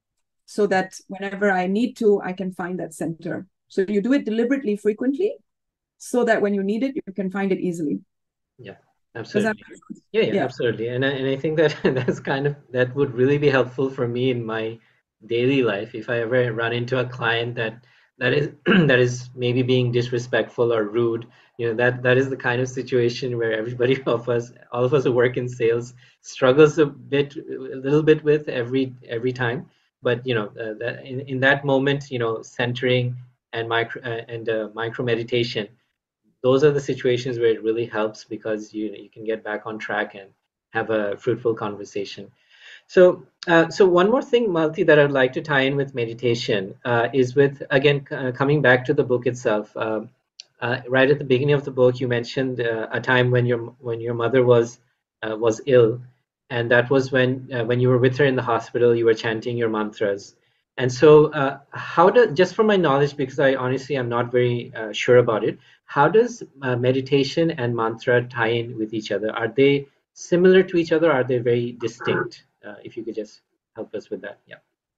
so that whenever I need to, I can find that center. So you do it deliberately, frequently, so that when you need it, you can find it easily. Yeah. Does that Absolutely. make sense? Yeah, yeah, Yeah. absolutely. And I, and I think that that's kind of that would really be helpful for me in my daily life if I ever run into a client that that is that is maybe being disrespectful or rude. You know, that that is the kind of situation where everybody of us, all of us who work in sales, struggles a bit, a little bit with every every time. But you know, uh, that in, in that moment, you know, centering and micro uh, and uh, micro meditation, those are the situations where it really helps because you you can get back on track and have a fruitful conversation. So, uh, so one more thing, Malti, that I'd like to tie in with meditation uh, is with, again, c- uh, coming back to the book itself. Um, uh, right at the beginning of the book, you mentioned uh, a time when your when your mother was uh, was ill, and that was when uh, when you were with her in the hospital, you were chanting your mantras. And so, uh, how does, just from my knowledge, because I honestly am not very uh, sure about it, how does uh, meditation and mantra tie in with each other? Are they similar to each other? Or are they very distinct? Uh, if you could just help us with that. Yeah.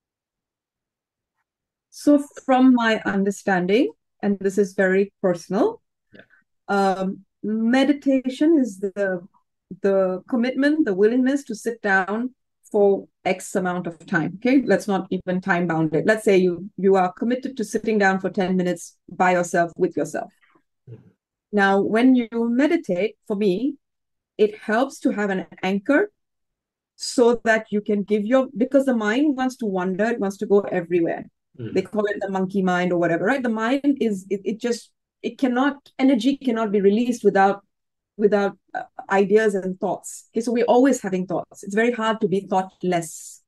So, from my understanding, and this is very personal, Yeah. um, meditation is the the commitment, the willingness to sit down for X amount of time. Okay, let's not even time bound it. Let's say you you are committed to sitting down for ten minutes by yourself with yourself. Mhm. Now, when you meditate, for me, it helps to have an anchor so that you can give your, because the mind wants to wander, it wants to go everywhere. They Mhm. call it the monkey mind or whatever, right? The mind is it, it just it cannot, energy cannot be released without without uh, ideas and thoughts. Okay, so we're always having thoughts. It's very hard to be thoughtless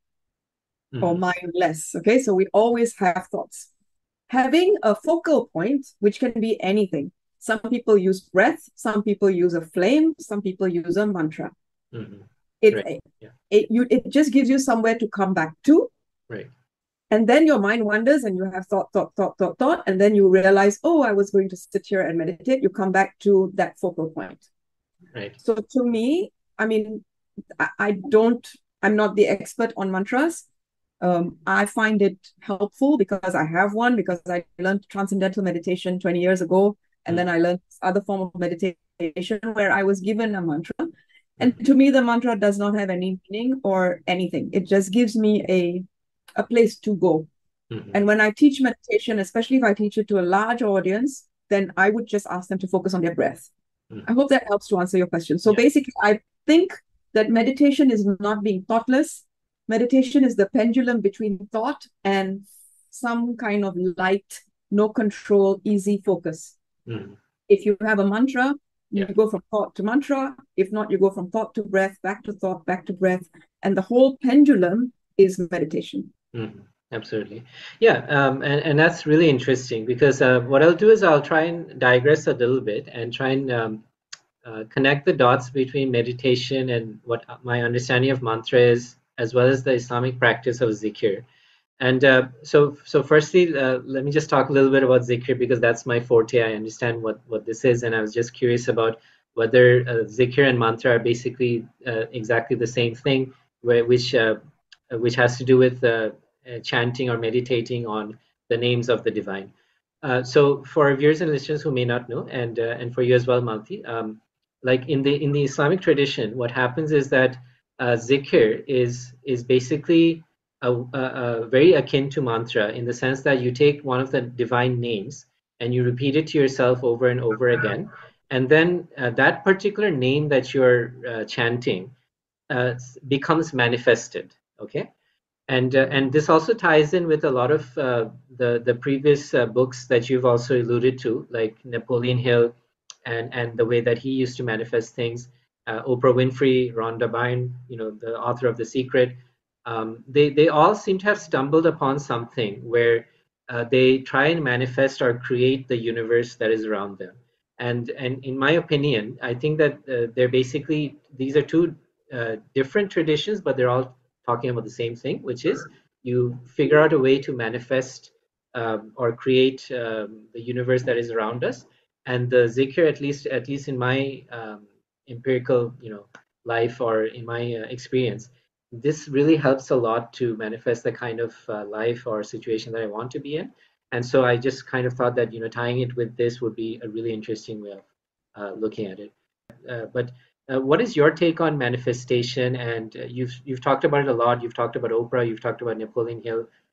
or Mhm. mindless. Okay, so we always have thoughts. Having a focal point, which can be anything. Some people use breath, some people use a flame, some people use a mantra. Mhm. It Right. Yeah. it you it just gives you somewhere to come back to, Right. and then your mind wanders and you have thought, thought, thought, thought, thought, and then you realize, oh, I was going to sit here and meditate. You come back to that focal point. Right. So to me, I mean, I, I don't, I'm not the expert on mantras. Um, I find it helpful because I have one, because I learned transcendental meditation twenty years ago. And then Mhm. I learned this other form of meditation where I was given a mantra. And Mhm. to me, the mantra does not have any meaning or anything. It just gives me a, a place to go. Mhm. And when I teach meditation, especially if I teach it to a large audience, then I would just ask them to focus on their breath. I Mhm. hope that helps to answer your question. So Yeah. basically, I think that meditation is not being thoughtless. Meditation is the pendulum between thought and some kind of light, no control, easy focus. Mhm. If you have a mantra, you Yeah. go from thought to mantra. If not, you go from thought to breath, back to thought, back to breath. And the whole pendulum is meditation. Mhm. Absolutely. Yeah. Um, and, and that's really interesting because uh, what I'll do is I'll try and digress a little bit and try and um, uh, connect the dots between meditation and what my understanding of mantra is, as well as the Islamic practice of zikr. And uh, so, so firstly, uh, let me just talk a little bit about zikr because that's my forte. I understand what what this is, and I was just curious about whether uh, zikr and mantra are basically uh, exactly the same thing, where, which uh, uh, which has to do with uh, uh, chanting or meditating on the names of the divine. Uh, so, for viewers and listeners who may not know, and uh, and for you as well, Malti, um, like in the in the Islamic tradition, what happens is that uh, zikr is is basically a, a, a very akin to mantra in the sense that you take one of the divine names and you repeat it to yourself over and over again, and then uh, that particular name that you're uh, chanting uh, becomes manifested. Okay, and uh, and this also ties in with a lot of uh, the the previous uh, books that you've also alluded to, like Napoleon Hill, and and the way that he used to manifest things. Uh, Oprah Winfrey, Rhonda Byrne, you know, the author of The Secret. Um, they they all seem to have stumbled upon something where uh, they try and manifest or create the universe that is around them. And and in my opinion, I think that uh, they're basically these are two uh, different traditions, but they're all talking about the same thing, which is you figure out a way to manifest um, or create um, the universe that is around us. And the zikr, at least at least in my um, empirical, you know, life or in my uh, experience, this really helps a lot to manifest the kind of uh, life or situation that I want to be in. And so I just kind of thought that, you know, tying it with this would be a really interesting way of uh, looking at it. Uh, but uh, what is your take on manifestation? And uh, you've you've talked about it a lot. You've talked about Oprah. You've talked about Napoleon Hill.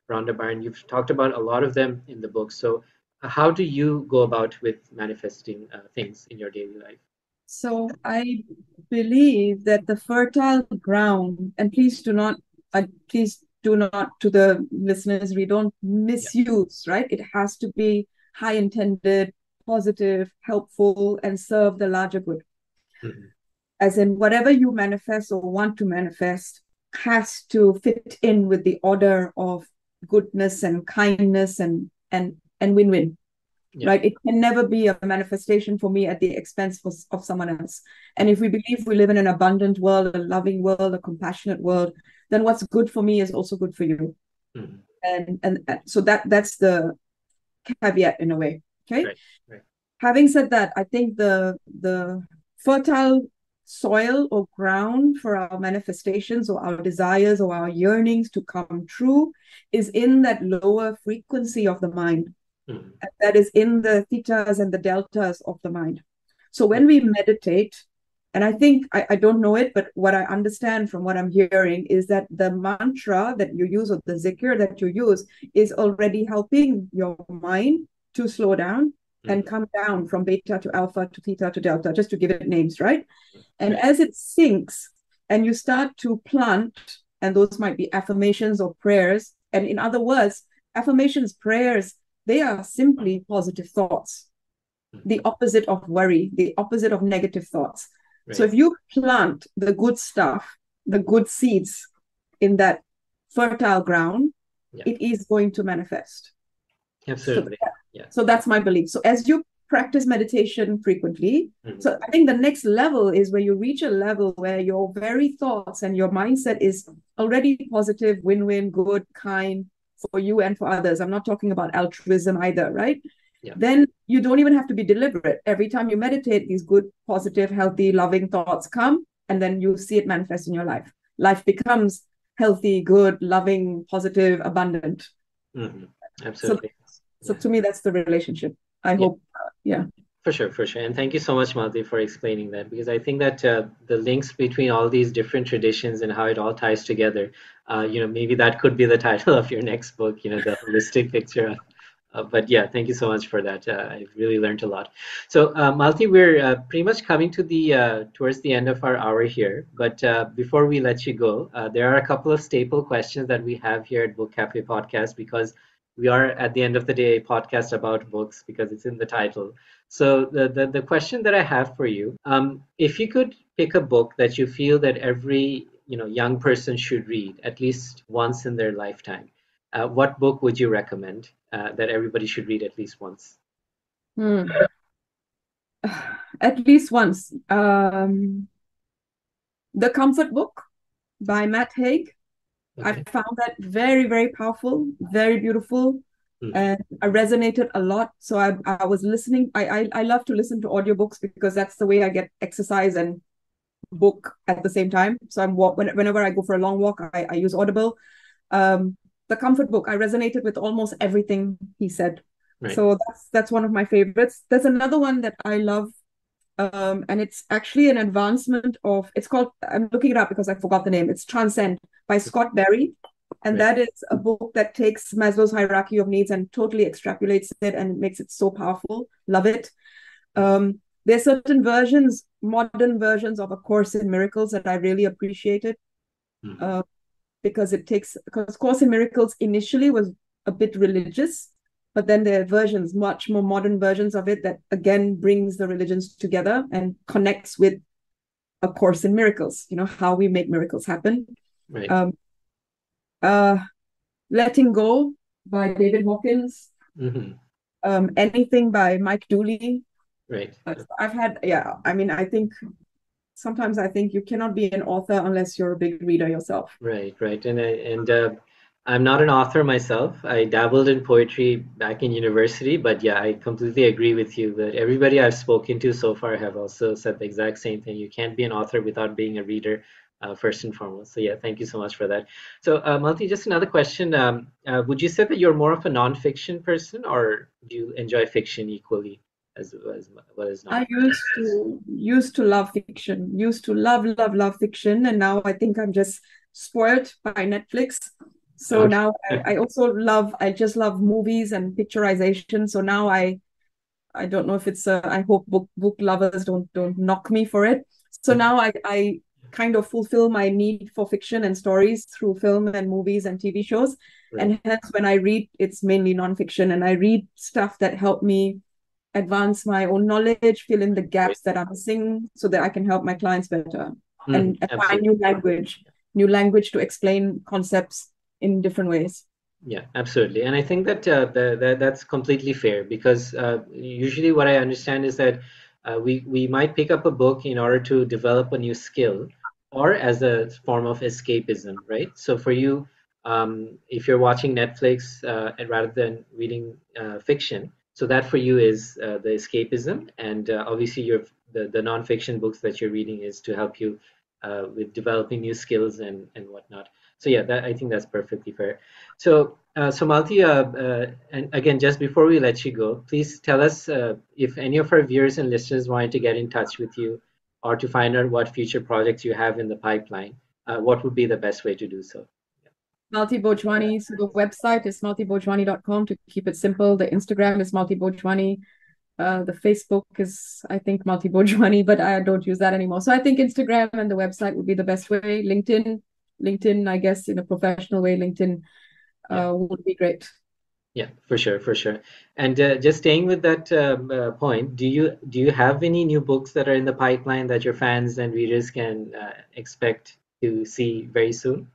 Rhonda Byrne. You've talked about a lot of them in the book. So, uh, how do you go about with manifesting uh, things in your daily life? So I believe that the fertile ground, and please do not, uh, please do not, to the listeners, we don't Yeah. misuse, right? It has to be high intended, positive, helpful, and serve the larger good. Mhm. As in, whatever you manifest or want to manifest has to fit in with the order of goodness and kindness and and and win-win, Yeah. right? It can never be a manifestation for me at the expense of, of someone else. And if we believe we live in an abundant world, a loving world, a compassionate world, then what's good for me is also good for you. Mhm. And and so that that's the caveat in a way. Okay. Right. Right. Having said that, I think the the fertile soil or ground for our manifestations or our desires or our yearnings to come true is in that lower frequency of the mind. Mhm. That is in the thetas and the deltas of the mind. So Yeah. when we meditate, and I think I, I don't know it, but what I understand from what I'm hearing is that the mantra that you use or the zikr that you use is already helping your mind to slow down and Mhm. come down from beta to alpha to theta to delta, just to give it names, right? And Right. as it sinks and you start to plant, and those might be affirmations or prayers, and in other words, affirmations, prayers, they are simply positive thoughts, Mhm. the opposite of worry, the opposite of negative thoughts. So Right. if you plant the good stuff, the good seeds in that fertile ground, Yeah. it is going to manifest. So, Absolutely. Yeah. so that's my belief. So as you practice meditation frequently, Mhm. so I think the next level is where you reach a level where your very thoughts and your mindset is already positive, win-win, good, kind for you and for others. I'm not talking about altruism either, right? Yeah. Then you don't even have to be deliberate. Every time you meditate, these good, positive, healthy, loving thoughts come, and then you see it manifest in your life. Life becomes healthy, good, loving, positive, abundant. Mhm. So, Absolutely. so Yeah. to me, that's the relationship. I Yeah. hope, uh, yeah. For sure, for sure. And thank you so much, Malti, for explaining that because I think that uh, the links between all these different traditions and how it all ties together, uh, you know, maybe that could be the title of your next book, you know, the holistic picture of. Uh, but yeah, thank you so much for that. Uh, I've really learned a lot. So, uh, Malti, we're uh, pretty much coming to the uh, towards the end of our hour here. But uh, before we let you go, uh, there are a couple of staple questions that we have here at Book Cafe Podcast because we are at the end of the day a podcast about books because it's in the title. So the, the, the question that I have for you, um, if you could pick a book that you feel that every you know young person should read at least once in their lifetime, uh, what book would you recommend uh, that everybody should read at least once? Hmm. At least once. Um, The Comfort Book by Matt Haig. I Okay. found that very, very powerful, very beautiful, Hmm. and I resonated a lot. So I, I was listening. I, I I love to listen to audiobooks because that's the way I get exercise and book at the same time. So I'm walk when, whenever I go for a long walk, I, I use Audible. Um, the Comfort Book, I resonated with almost everything he said. Right. So that's that's one of my favorites. There's another one that I love, um, and it's actually an advancement of. It's called. I'm looking it up because I forgot the name. It's Transcend by Scott Berry, and Right. that is a book that takes Maslow's hierarchy of needs and totally extrapolates it and makes it so powerful. Love it. Hmm. Um, there are certain versions, modern versions of A Course in Miracles that I really appreciated, Hmm. uh, because it takes because Course in Miracles initially was a bit religious, but then there are versions, much more modern versions of it that again brings the religions together and connects with A Course in Miracles. You know how we make miracles happen. Right. Um, uh, Letting Go by David Hawkins. Hmm. Um, Anything by Mike Dooley. Right. Uh, I've had, yeah. I mean, I think sometimes I think you cannot be an author unless you're a big reader yourself. Right, right. And I, and uh, I'm not an author myself. I dabbled in poetry back in university, but yeah, I completely agree with you that everybody I've spoken to so far have also said the exact same thing. You can't be an author without being a reader, uh, first and foremost. So yeah, thank you so much for that. So, uh, Malti, just another question. Um, uh, would you say that you're more of a nonfiction person, or do you enjoy fiction equally as as well as I non? used to used to love fiction, used to love, love, love fiction, and now I think I'm just spoiled by Netflix. So now I, I also love, I just love movies and picturization. So now I, I don't know if it's a, I hope book book lovers don't don't knock me for it. So now I, I kind of fulfill my need for fiction and stories through film and movies and T V shows. Right. And hence when I read, it's mainly nonfiction. And I read stuff that help me advance my own knowledge, fill in the gaps that I'm missing so that I can help my clients better Mm, and, and find new language, new language to explain concepts in different ways. Yeah, absolutely. And I think that uh, the, the, that's completely fair because uh, usually what I understand is that uh, we, we might pick up a book in order to develop a new skill or as a form of escapism, right? So for you, um, if you're watching Netflix uh, and rather than reading uh, fiction, so that for you is uh, the escapism, and uh, obviously your the, the nonfiction books that you're reading is to help you uh, with developing new skills and and whatnot. So yeah, that I think that's perfectly fair. So, uh, so Malti, uh, uh, and again, just before we let you go, please tell us uh, if any of our viewers and listeners wanted to get in touch with you or to find out what future projects you have in the pipeline, uh, what would be the best way to do so? Malti Bhojwani. So the website is malti bhojwani dot com to keep it simple. The Instagram is Malti Bhojwani. Uh, the Facebook is, I think, Malti Bhojwani, but I don't use that anymore. So I think Instagram and the website would be the best way. LinkedIn, LinkedIn, I guess, in a professional way, LinkedIn Yeah, uh, would be great. yeah, for sure, for sure. And uh, just staying with that um, uh, point, do you do you have any new books that are in the pipeline that your fans and readers can uh, expect to see very soon?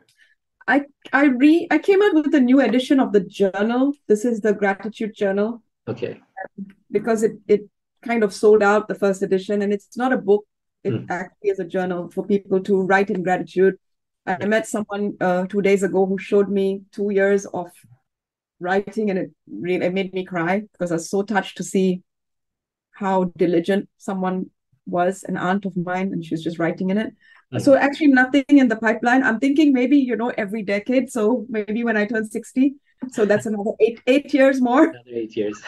I I re I came out with a new edition of the journal. This is the gratitude journal Okay. because it it kind of sold out the first edition, and it's not a book. It Mm, actually is a journal for people to write in gratitude. I yeah. met someone uh, two days ago who showed me two years of writing, and it really it made me cry because I was so touched to see how diligent someone was, an aunt of mine, and she was just writing in it. So Mm. actually nothing in the pipeline. I'm thinking maybe, you know, every decade. So maybe when I turn sixty. So that's another eight eight years more. Another eight years.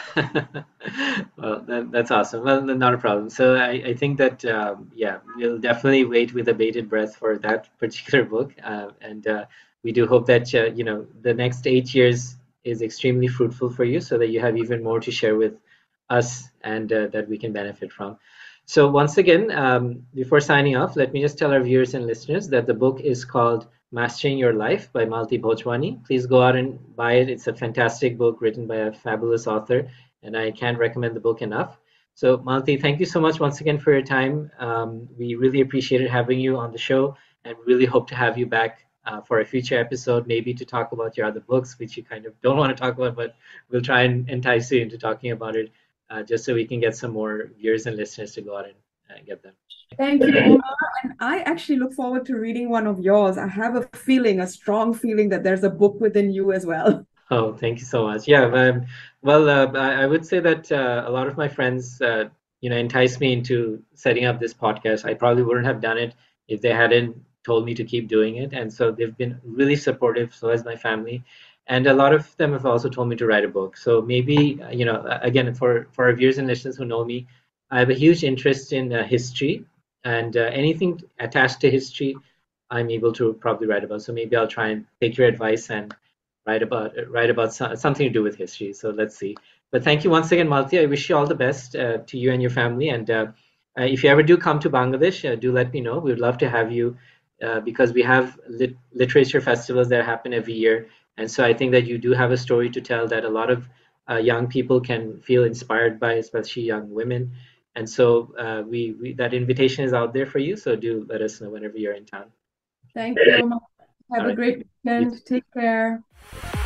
Well, that, that's awesome. Well, then not a problem. So I, I think that um, yeah, we'll definitely wait with a bated breath for that particular book, uh, and uh, we do hope that uh, you know the next eight years is extremely fruitful for you, so that you have even more to share with us and uh, that we can benefit from. So once again, um, before signing off, let me just tell our viewers and listeners that the book is called Mastering Your Life by Malti Bhojwani. Please go out and buy it. It's a fantastic book written by a fabulous author, and I can't recommend the book enough. So, Malti, thank you so much once again for your time. Um, we really appreciated having you on the show and really hope to have you back uh, for a future episode, maybe to talk about your other books, which you kind of don't want to talk about, but we'll try and entice you into talking about it uh, just so we can get some more viewers and listeners to go out and uh, get them. Thank you, Omar. And I actually look forward to reading one of yours. I have a feeling, a strong feeling that there's a book within you as well. Oh, thank you so much. Yeah, um, well, uh, I, I would say that uh, a lot of my friends, uh, you know, enticed me into setting up this podcast. I probably wouldn't have done it if they hadn't told me to keep doing it. And so they've been really supportive. So has my family, and a lot of them have also told me to write a book. So maybe, uh, you know, uh, again, for for our viewers and listeners who know me, I have a huge interest in uh, history and uh, anything attached to history. I'm able to probably write about. So maybe I'll try and take your advice and write about write about so, something to do with history. So let's see. But thank you once again, Malti. I wish you all the best uh, to you and your family. And uh, uh, if you ever do come to Bangladesh, uh, do let me know. We would love to have you uh, because we have lit- literature festivals that happen every year. And so I think that you do have a story to tell that a lot of uh, young people can feel inspired by, especially young women. And so uh, we, we that invitation is out there for you. So do let us know whenever you're in town. Thank you, Omar. All Have a right. great You weekend. Take care.